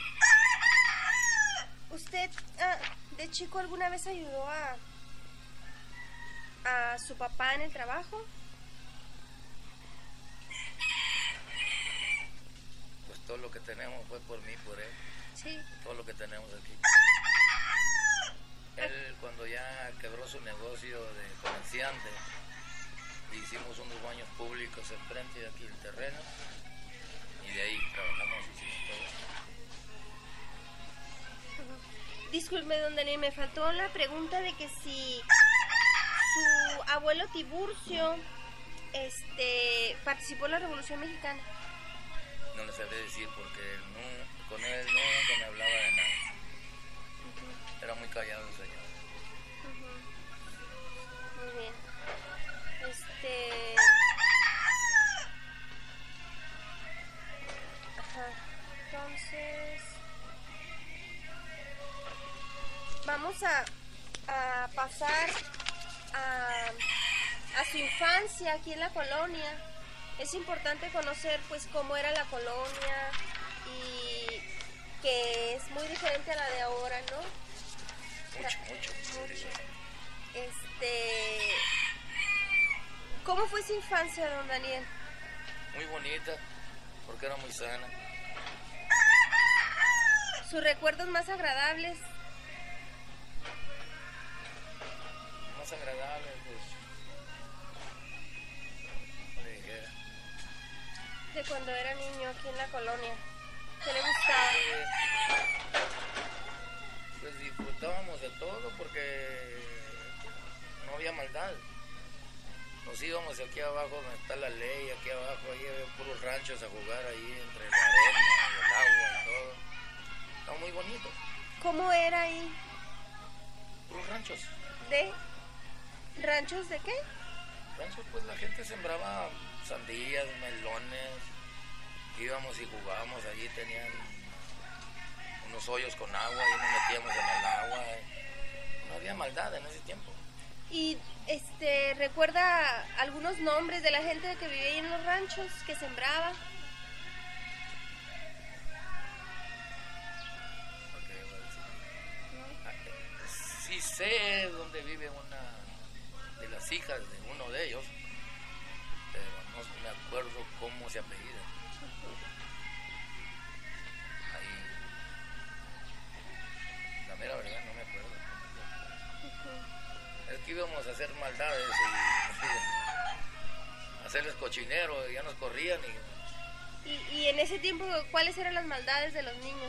usted ah, de chico alguna vez ayudó a a su papá en el trabajo. Pues todo lo que tenemos fue por mí, por él. Sí. Todo lo que tenemos aquí. Él cuando ya quebró su negocio de comerciante, hicimos unos baños públicos enfrente de aquí el terreno y de ahí trabajamos y hicimos todo. Uh-huh. Disculpe, don Daniel, me faltó la pregunta de que si su abuelo Tiburcio este, participó en la Revolución Mexicana. No le sabré decir porque no, con él nunca me hablaba de nada. Uh-huh. Era muy callado el señor. Uh-huh. Muy bien. Este... Ajá. Entonces... Vamos a, a pasar a, a su infancia aquí en la colonia. Es importante conocer pues cómo era la colonia y que es muy diferente a la de ahora, ¿no? Mucho, mucho. Mucho. Este, ¿cómo fue su infancia, don Daniel? Muy bonita, porque era muy sana. ¿Sus recuerdos más agradables? Más agradables, pues. De cuando era niño aquí en la colonia. ¿Qué le gustaba? Eh, pues disfrutábamos de todo porque no había maldad. nos íbamos aquí abajo donde está la ley, aquí abajo, ahí había puros ranchos a jugar ahí entre la arena, el agua y todo. Estaba muy bonito. ¿Cómo era ahí? Puros ranchos. ¿De ranchos de qué? Ranchos, pues la gente sembraba sandías, melones, íbamos y jugábamos, allí tenían unos hoyos con agua y nos metíamos en el agua. No había maldad en ese tiempo. ¿Y este recuerda algunos nombres de la gente que vivía ahí en los ranchos, que sembraba? Okay, bueno, sí. Sí sé dónde vive una de las hijas de uno de ellos, pero no me acuerdo cómo se apellida. Ahí, la mera verdad no me acuerdo. Es que íbamos a hacer maldades y hacerles cochinero, y ya nos corrían. Y... y... Y en ese tiempo, ¿cuáles eran las maldades de los niños?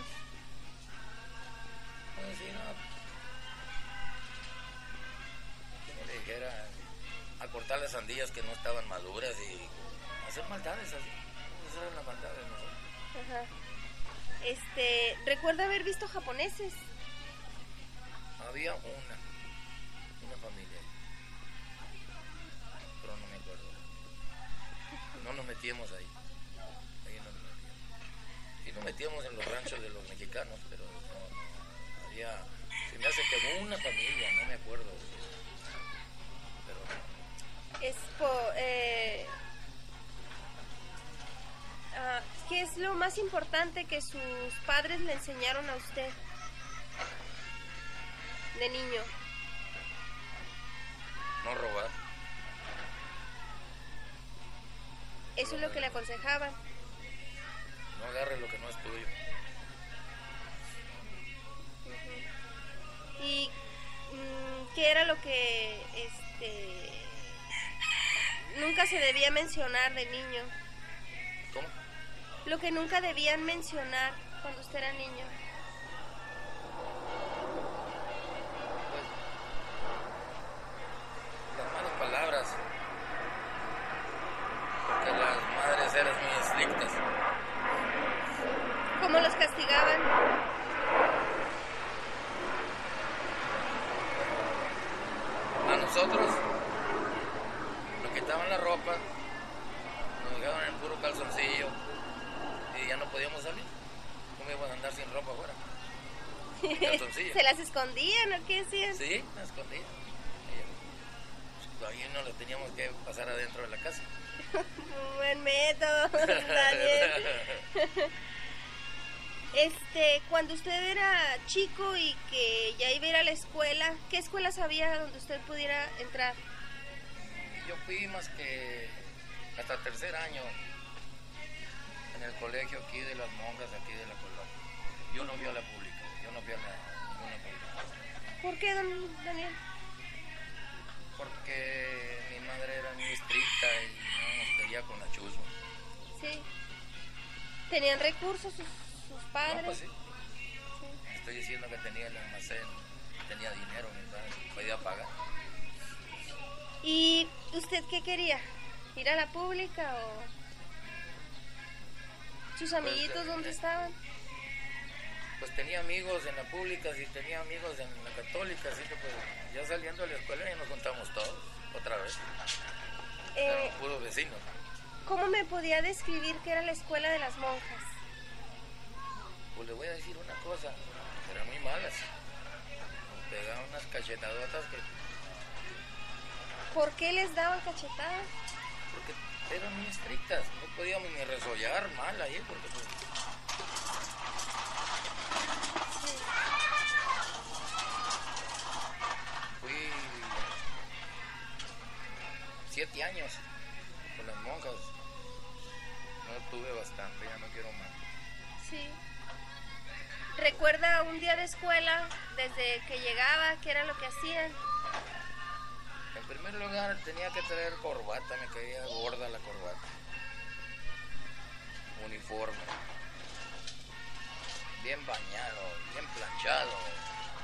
Pues sí, no. Como le dijera, a cortar las sandías que no estaban maduras y hacer maldades así. Esas eran las maldades de nosotros. Ajá. Este, ¿recuerda haber visto japoneses? Había una. Una familia, pero no me acuerdo. No nos metíamos ahí, ahí no nos metíamos. Sí nos metíamos en los ranchos de los mexicanos, pero no, no, había, se me hace que una familia, no me acuerdo. Pero no. Es po, eh, uh, ¿qué es lo más importante que sus padres le enseñaron a usted de niño? No robar. Eso no es lo que le aconsejaban. No agarre lo que no es tuyo. Uh-huh. ¿Y mmm, qué era lo que este nunca se debía mencionar de niño? ¿Cómo? Lo que nunca debían mencionar cuando usted era niño. Palabras, porque las madres eran muy estrictas. ¿Cómo los castigaban? A nosotros nos quitaban la ropa, nos dejaban en puro calzoncillo y ya no podíamos salir. ¿Cómo íbamos a andar sin ropa afuera? Calzoncillo. ¿Se las escondían o qué hacían? Sí, las escondían. Ahí no lo teníamos que pasar adentro de la casa. Buen método, Daniel. Este, cuando usted era chico y que ya iba a ir a la escuela, ¿qué escuelas había donde usted pudiera entrar? Yo fui más que hasta tercer año en el colegio aquí de las monjas, aquí de la colonia. Yo no fui a la pública, yo no fui a la, ninguna pública. ¿Por qué, don Daniel? Porque mi madre era muy estricta y no nos quería con la chusma. Sí. ¿Tenían recursos sus, sus padres? No, pues sí. sí. Estoy diciendo que tenía el almacén, tenía dinero, mi padre, podía pagar. ¿Y usted qué quería? ¿Ir a la pública o...? ¿Sus amiguitos pues, dónde eh, estaban? Pues tenía amigos en la pública y tenía amigos en la católica, así que pues ya saliendo de la escuela ya nos juntamos todos, otra vez. Eh, Eran puros vecinos. ¿Cómo me podía describir qué era la escuela de las monjas? Pues le voy a decir una cosa, eran muy malas. Nos pegaban unas cachetadotas que... ¿Por qué les daban cachetadas? Porque eran muy estrictas, no podíamos ni resollar mal ahí, porque pues... Fui siete años con las monjas. No tuve bastante, ya no quiero más. Sí. ¿Recuerda un día de escuela, desde que llegaba, qué era lo que hacían? En primer lugar tenía que traer corbata, me caía gorda la corbata. Uniforme. Bien bañado, bien planchado,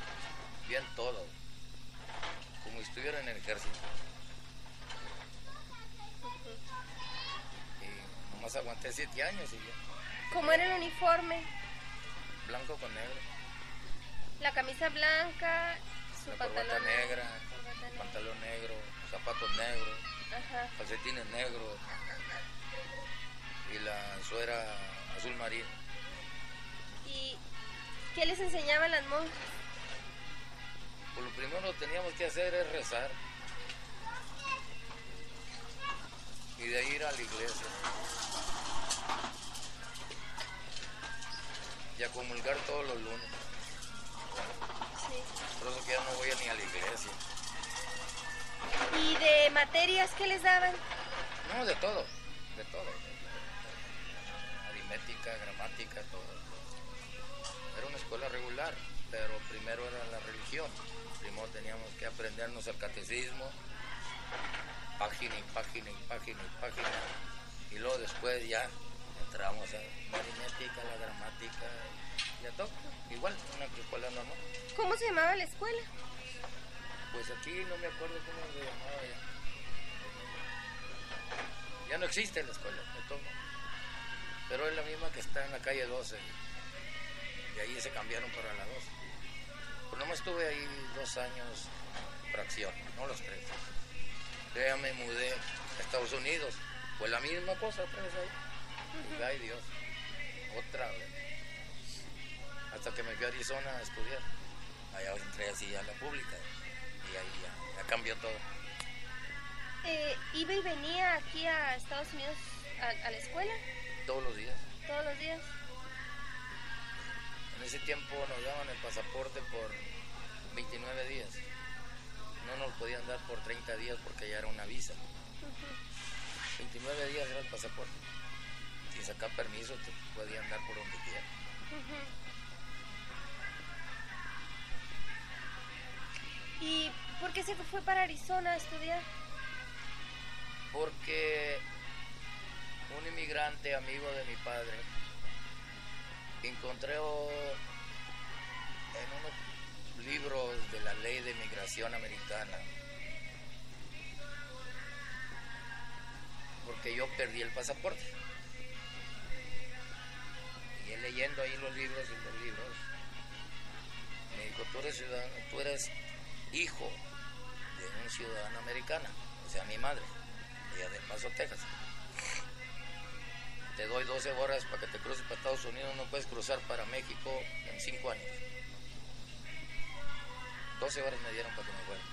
bien todo. Como si estuviera en el ejército. Y nomás aguanté siete años y ya. ¿Cómo era el uniforme? Blanco con negro. La camisa blanca, su La pantalón corbata negra, corbata negra. pantalón negro, zapatos negros, Ajá. calcetines negros y la suera azul marino. ¿Y qué les enseñaban las monjas? Pues lo primero que teníamos que hacer es rezar y de ahí ir a la iglesia y a comulgar todos los lunes. Sí. Por eso que ya no voy ni a la iglesia. ¿Y de materias qué les daban? No, de todo, de todo. Aritmética, gramática, todo. Era una escuela regular, pero primero era la religión. Primero teníamos que aprendernos el catecismo, página y página y página y página. Y luego después ya entramos a la aritmética, la gramática y a todo. Igual, una escuela normal. ¿Cómo se llamaba la escuela? Pues aquí no me acuerdo cómo se llamaba ya. Ya no existe la escuela, de todo. Pero es la misma que está en la calle doce. Y ahí se cambiaron para la doce. Pues nomás estuve ahí dos años, fracción, no los tres. Yo ya me mudé a Estados Unidos. Pues la misma cosa otra vez ahí. Uh-huh. Ay Dios, otra vez. Hasta que me fui a Arizona a estudiar. Allá entré así a la pública. Y ahí ya, ya cambió todo. Eh, ¿Iba y venía aquí a Estados Unidos a, a la escuela? Todos los días. ¿Todos los días? En ese tiempo nos daban el pasaporte por veintinueve días. No nos podían dar por treinta días porque ya era una visa. Uh-huh. veintinueve días era el pasaporte. Sin sacar permiso te podían dar por donde quieras. Uh-huh. ¿Y por qué se fue para Arizona a estudiar? Porque un inmigrante amigo de mi padre encontré en unos libros de la ley de migración americana, porque yo perdí el pasaporte. Y él leyendo ahí los libros y los libros, me dijo, tú eres ciudadano, tú eres hijo de un ciudadano americano, o sea, mi madre, ella del Paso, Texas. Te doy doce horas para que te cruces para Estados Unidos, no puedes cruzar para México en cinco años. doce horas me dieron para que me fuera.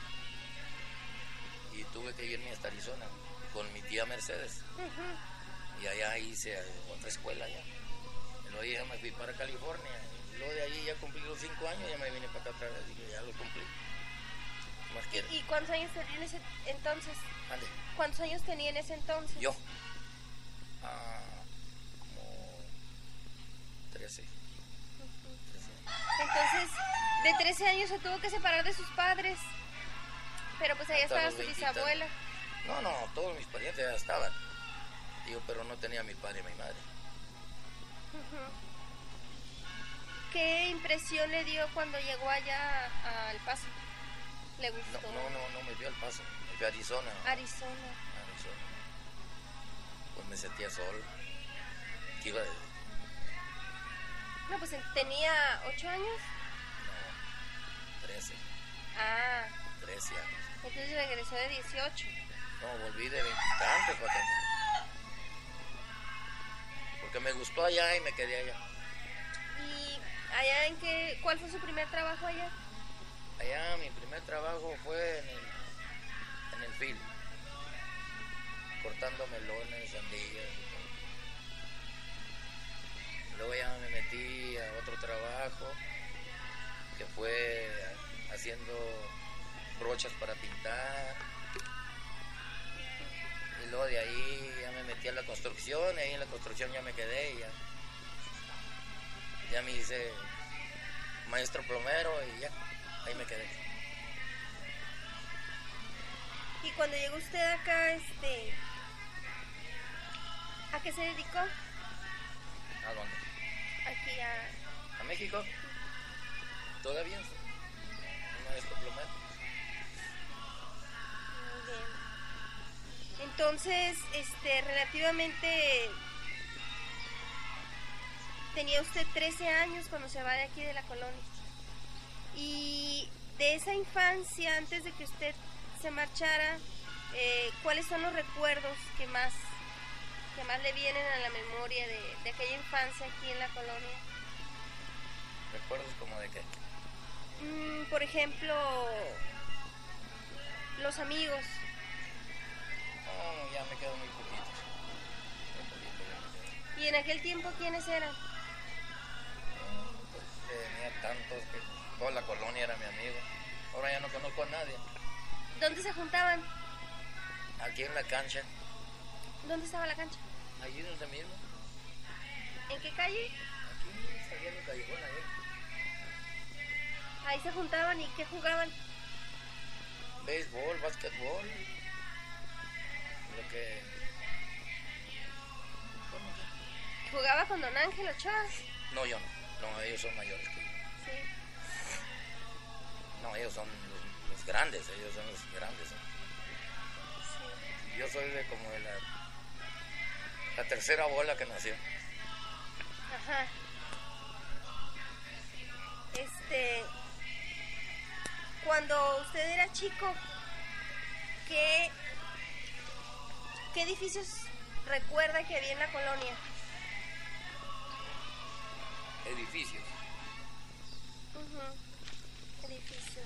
Y tuve que irme hasta Arizona con mi tía Mercedes. Uh-huh. Y allá hice otra escuela ya. Y luego ya me fui para California. Y luego de allí ya cumplí los cinco años y ya me vine para acá otra vez. Y ya lo cumplí. Más quiero. ¿Y cuántos años tenía en ese entonces? ¿Ande? ¿Cuántos años tenía en ese entonces? Yo. Ah, como trece. Uh-huh. trece años. Entonces, de trece años se tuvo que separar de sus padres. Pero pues allá estaba su bisabuela. No, no, todos mis parientes ya estaban. Digo, pero no tenía a mi padre y a mi madre. Uh-huh. ¿Qué impresión le dio cuando llegó allá a El Paso? ¿Le gustó? No, no, no, no me fui al Paso, me fui a Arizona. Arizona. Arizona. Pues me sentía solo. ¿Qué iba a decir? No, pues tenía ocho años. No, trece. Ah. trece años. Entonces regresó de dieciocho. No, volví de veintitantos para acá. Porque me gustó allá y me quedé allá. ¿Y allá en qué? ¿Cuál fue su primer trabajo allá? Allá mi primer trabajo fue en el, en el field, cortando melones, sandías y todo. Luego ya me metí a otro trabajo que fue haciendo brochas para pintar. Y luego de ahí ya me metí a la construcción, y ahí en la construcción ya me quedé y ya, ya me hice maestro plomero y ya, ahí me quedé. Y cuando llegó usted acá, este, ¿a qué se dedicó? ¿A dónde? Aquí a... ¿A México? Todavía un maestro plomero. Muy bien. Entonces, este, relativamente, tenía usted trece años cuando se va de aquí de la colonia. Y de esa infancia, antes de que usted se marchara, eh, ¿cuáles son los recuerdos que más, que más le vienen a la memoria de, de aquella infancia aquí en la colonia? ¿Recuerdos como de qué? Mm, por ejemplo, los amigos. No, ya me quedan muy poquitos. Muy poquito ya me quedan. ¿Y en aquel tiempo quiénes eran? No, pues tenía tantos que toda la colonia era mi amigo. Ahora ya no conozco a nadie. ¿Dónde se juntaban? Aquí en la cancha. ¿Dónde estaba la cancha? Allí donde mismo. ¿En qué calle? Aquí saliendo callejón ahí. Ahí se juntaban y ¿qué jugaban? Béisbol, básquetbol. Lo que... ¿Cómo que? ¿Jugaba con don Ángel Ochoa? No, yo no. No, ellos son mayores que yo. Sí. No, ellos son los, los grandes, ellos son los grandes. ¿eh? Sí. Yo soy de como de la, la tercera bola que nació. Ajá. Este... Cuando usted era chico, ¿qué, qué edificios recuerda que había en la colonia? Edificios. Uh-huh. Edificios.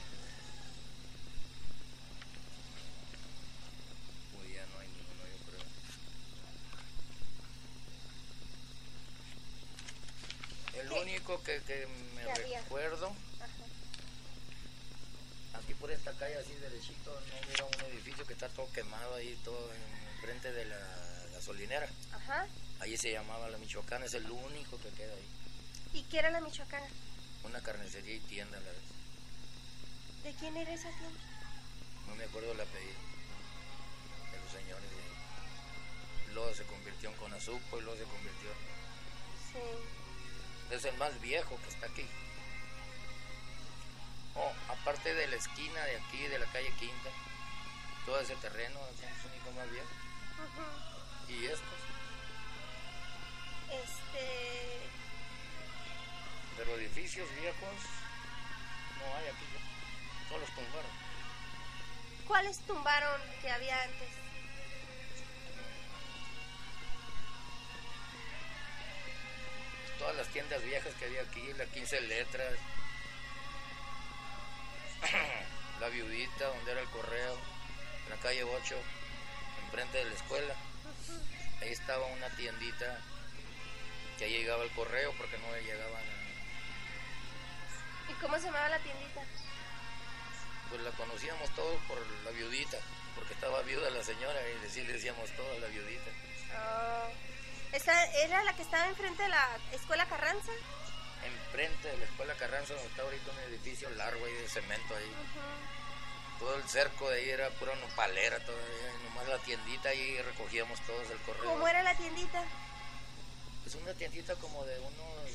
Pues ya no hay ninguno, yo creo. El ¿Qué? único que, que me ¿Qué había? recuerdo, Ajá. aquí por esta calle así derechito, no mira un edificio que está todo quemado ahí, todo enfrente de la gasolinera. Ajá. Allí se llamaba La Michoacana, es el único que queda ahí. ¿Y qué era la Michoacana? Una carnicería y tienda a la vez. ¿De quién era esa tienda? No me acuerdo el apellido de los señores de ahí. Luego se convirtió en Conazupo y luego se convirtió. Sí. Es el más viejo que está aquí. Oh, aparte de la esquina de aquí, de la calle Quinta, todo ese terreno es el único más viejo. Uh-huh. Y estos. Este... Pero edificios viejos no hay aquí ya. Todos los tumbaron. ¿Cuáles tumbaron que había antes? Todas las tiendas viejas que había aquí, la quince letras, la Viudita, donde era el correo, la calle ocho, enfrente de la escuela. Ahí estaba una tiendita que ahí llegaba el correo porque no llegaban a... ¿Y cómo se llamaba la tiendita? Pues la conocíamos todos por la Viudita, porque estaba viuda la señora y así le decíamos todo a la Viudita. Oh. ¿Esa era la que estaba enfrente de la escuela Carranza? Enfrente de la escuela Carranza, donde está ahorita un edificio largo ahí de cemento ahí. Uh-huh. Todo el cerco de ahí era pura nopalera todavía, y nomás la tiendita ahí recogíamos todos el correo. ¿Cómo era la tiendita? Es una tiendita como de unos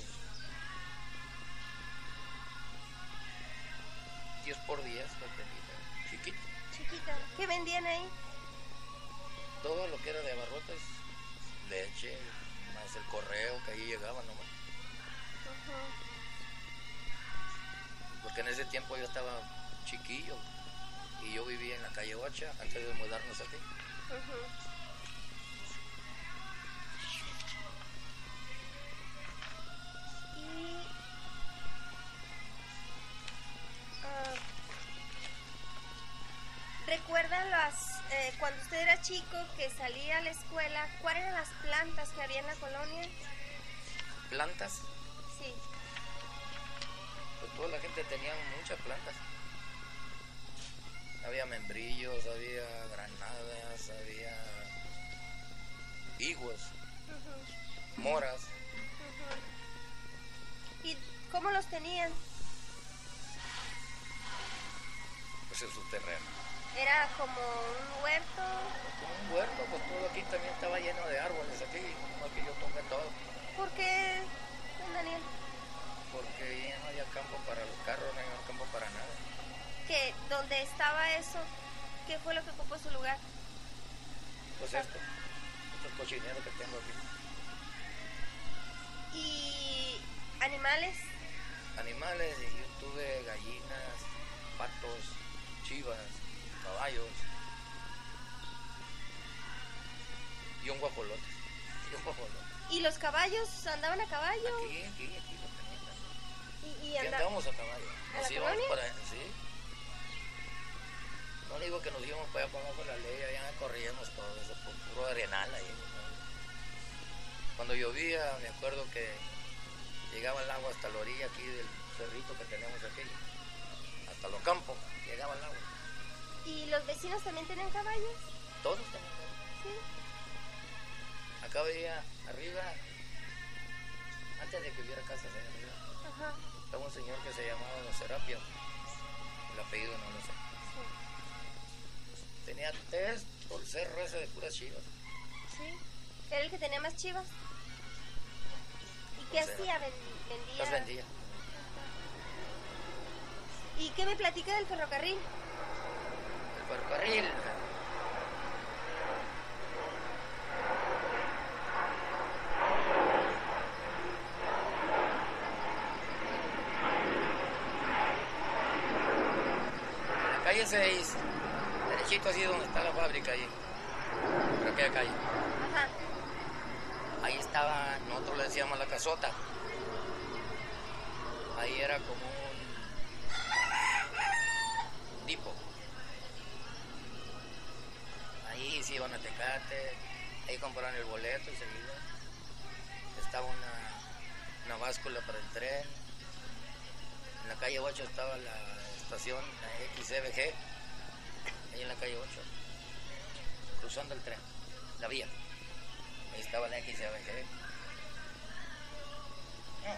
diez por diez, la tiendita, chiquita. Chiquita. ¿Qué vendían ahí? Todo lo que era de abarrotes, leche, más el correo que ahí llegaba nomás. Uh-huh. Porque en ese tiempo yo estaba chiquillo y yo vivía en la calle ocho antes de mudarnos aquí. Uh-huh. Y uh, ¿recuerdan las eh, cuando usted era chico que salía a la escuela, cuáles eran las plantas que había en la colonia? ¿Plantas? Sí. Pues toda la gente tenía muchas plantas. Había membrillos, había granadas, había higos, Uh-huh. moras. Uh-huh. ¿Y cómo los tenían? Pues en su terreno. ¿Era como un huerto? Como un huerto, pues todo aquí también estaba lleno de árboles aquí, no que yo tomé todo. ¿Por qué, don Daniel? Porque ya no había campo para los carros, no había campo para nada. Que donde estaba eso, ¿qué fue lo que ocupó su lugar? pues esto, estos cochineros que tengo aquí. ¿Y animales? Animales, y yo tuve gallinas, patos, chivas, caballos y un guajolote. Y un guajolote. ¿Y los caballos andaban a caballo? Aquí, aquí, aquí lo tenían. ¿Y, y Aquí anda... andábamos a caballo. ¿A Nos la íbamos colonia? para, sí. No digo que nos íbamos para allá para abajo de la ley, allá corríamos todo eso, por puro arenal ahí. Cuando llovía, me acuerdo que llegaba el agua hasta la orilla aquí del cerrito que tenemos aquí, hasta los campos, llegaba el agua. ¿Y los vecinos también tenían caballos? Todos tenían agua. Sí. Acá veía arriba, antes de que hubiera casas allá arriba, Ajá. estaba un señor que se llamaba Don Serapio, el apellido no lo sé. Sí. Tenía tres por ser raza de puras chivas. Sí. ¿Era el que tenía más chivas? ¿Y qué O sea, hacía? Ven- vendía. Las vendía. ¿Y qué me platica del ferrocarril? El ferrocarril. La calle seis, derechito así donde está la fábrica ahí, por aquella calle. Ajá. Ahí estaba, nosotros le decíamos la casota. Ahí era como un tipo. Ahí se iban a Tecate, ahí compraron el boleto y se iban. Estaba una, una báscula para el tren. En la calle ocho estaba la estación, la X C B G, ahí en la calle ocho, cruzando el tren, la vía. Ahí estaba la X C B G. No.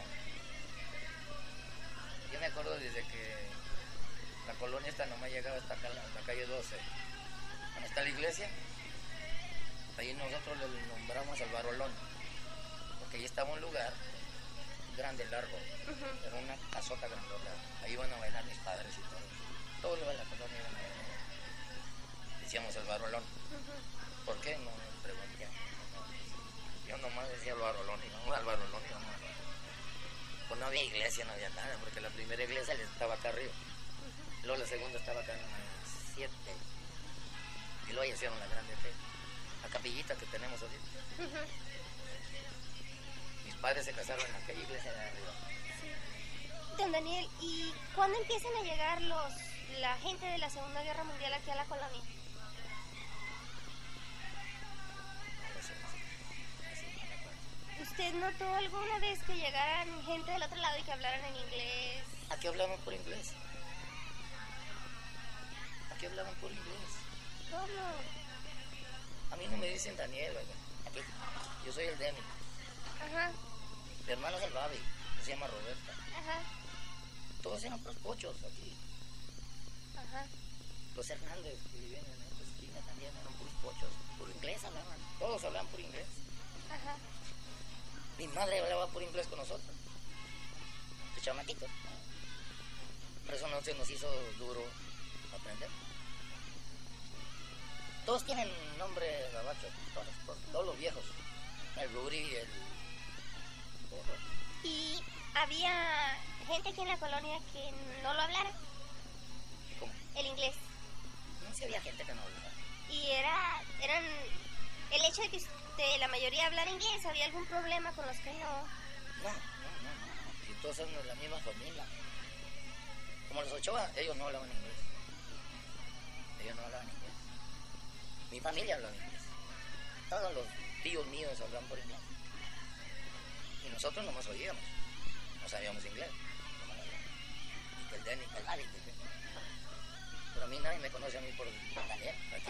Yo me acuerdo desde que la colonia esta nomás llegaba hasta acá, la, la calle doce. Donde está la iglesia, ahí nosotros le nombramos al Barolón, porque ahí estaba un lugar grande, largo, Uh-huh. era una casota grandota. Ahí iban a bailar mis padres y todo. Todos los de la colonia iban a bailar. Decíamos el Barolón. Uh-huh. ¿Por qué? No me pregunté. Yo nomás decía el Barolón y vamos al Barolón y vamos al Barolón. Pues no había iglesia, no había nada, porque la primera iglesia estaba acá arriba. Uh-huh. Luego la segunda estaba acá en la siete. Y luego ya hicieron la grande T. La capillita que tenemos ahorita. Uh-huh. Mis padres se casaron en aquella iglesia de arriba. Don Daniel, ¿y cuándo empiezan a llegar los la gente de la Segunda Guerra Mundial aquí a la colonia? No lo sé, así, así no me acuerdo. ¿Usted notó alguna vez que llegaran gente del otro lado y que hablaran en inglés? Aquí hablamos por inglés. Aquí hablaban por inglés. ¿Cómo? A mí no me dicen Daniel, oiga. Aquí, yo soy el Demi. Ajá, Mi hermano es el Babi, se llama Roberta. ajá, Todos eran puros pochos aquí. ajá. Los Hernández que vivían en esta esquina también eran puros pochos. Por inglés hablaban. Todos hablaban por inglés. Ajá. Mi madre hablaba por inglés con nosotros. De chamatitos. Por eso no se nos hizo duro aprender. Todos tienen nombre gabacho. Todos, todos, todos los viejos. El Rudy, el... Todos. ¿Y había gente aquí en la colonia que no lo hablara, ¿Cómo? el inglés? No sé, había gente que no hablaba. Y era, eran, el hecho de que usted, la mayoría hablara inglés, ¿había algún problema con los que no? No, no, no, no. Si todos son de la misma familia. Como los Ochoa, ellos no hablaban inglés. Ellos no hablaban inglés. Mi familia hablaba inglés. Todos los tíos míos hablaban por inglés. Y nosotros nomás oíamos. No sabíamos inglés. Nomás hablábamos. Y que el Denny, que el Larry, que- que- Pero a mí nadie me conoce a mí por Daniel. Aquí.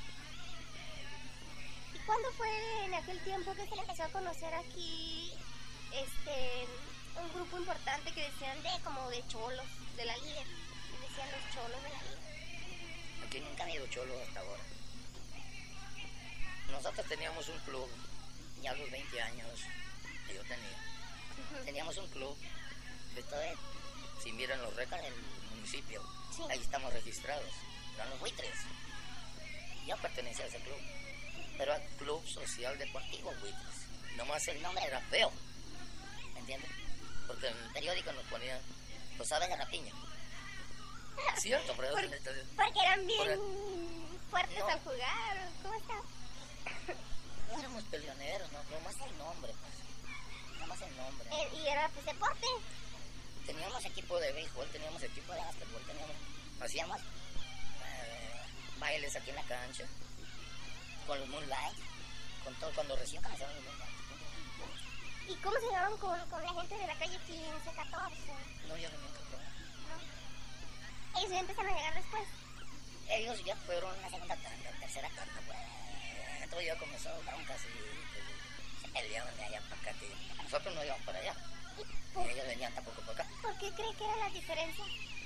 ¿Y cuándo fue en aquel tiempo que se le empezó a conocer aquí este un grupo importante que decían de como de cholos, de la líder? Y decían los cholos de la líder. Aquí nunca han ido cholos hasta ahora. Nosotros teníamos un club, ya a los veinte años que yo tenía. Teníamos un club, esto es, si miran los récords del municipio, Sí. ahí estamos registrados, eran los buitres. Yo pertenecía a ese club. Pero era Club Social Deportivo Buitres. Nomás el nombre era feo, ¿entiendes? Porque en el periódico nos ponían los aves de rapiña. ¿Cierto? Pero Por, eso, porque eran bien por, fuertes no, al jugar. ¿Cómo está? No éramos peleoneros, no, nomás el nombre, pues. Nomás el nombre. Eh, y era pues deporte. Teníamos equipo de béisbol, teníamos equipo de básquetbol, teníamos, hacíamos eh, bailes aquí en la cancha, con los Moonlight, con todo, cuando recién comenzaron los Moonlight. ¿Y cómo se llevaban con, con la gente de la calle quince, catorce? No, yo nunca probé. No. Ellos ya empezaron a llegar después. Ellos ya fueron la segunda tanda, tercera tanda, pues. Entonces ya comenzó broncas y se peleaban de allá para acá. Que nosotros no íbamos para allá. Y ellos venían tampoco para acá. ¿Por qué cree que era la diferencia?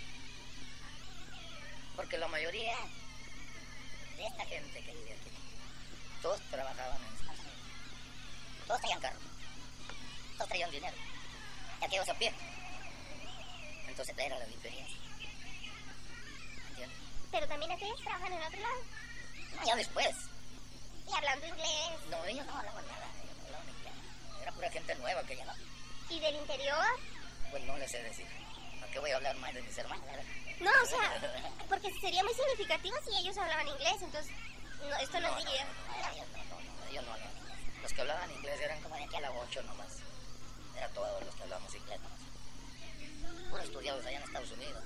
Porque la mayoría de esta gente que vive aquí, todos trabajaban en Estados Unidos. Todos traían carro. Todos traían dinero. Y aquellos a pie. Entonces era la diferencia. ¿Entiendes? Pero también aquellos trabajan en otro lado. No, ya después. Y hablando inglés. No, ellos no hablaban nada. Ellos no hablaban inglés. Era pura gente nueva que llegaba. ¿Y del interior? Pues no les sé decir. ¿A qué voy a hablar más de mis hermanos? No, o sea, porque sería muy significativo si ellos hablaban inglés, entonces no, esto no, no, es no, guía. no, ellos no, no, no, ellos no hablaban inglés. Los que hablaban inglés eran como de aquí a la ocho nomás. Era todos los que hablábamos inglés nomás. Puros estudiados allá en Estados Unidos.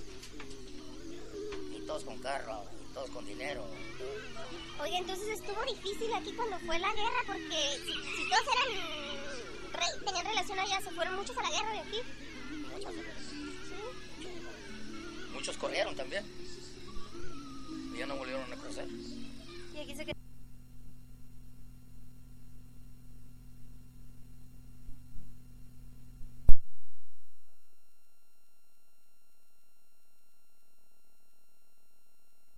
Y todos con carro, y todos con dinero. Oye, entonces estuvo difícil aquí cuando fue la guerra, porque si, si todos eran re, tenían relación allá, se fueron muchos a la guerra de aquí. Muchos, ¿Sí? muchos corrieron también.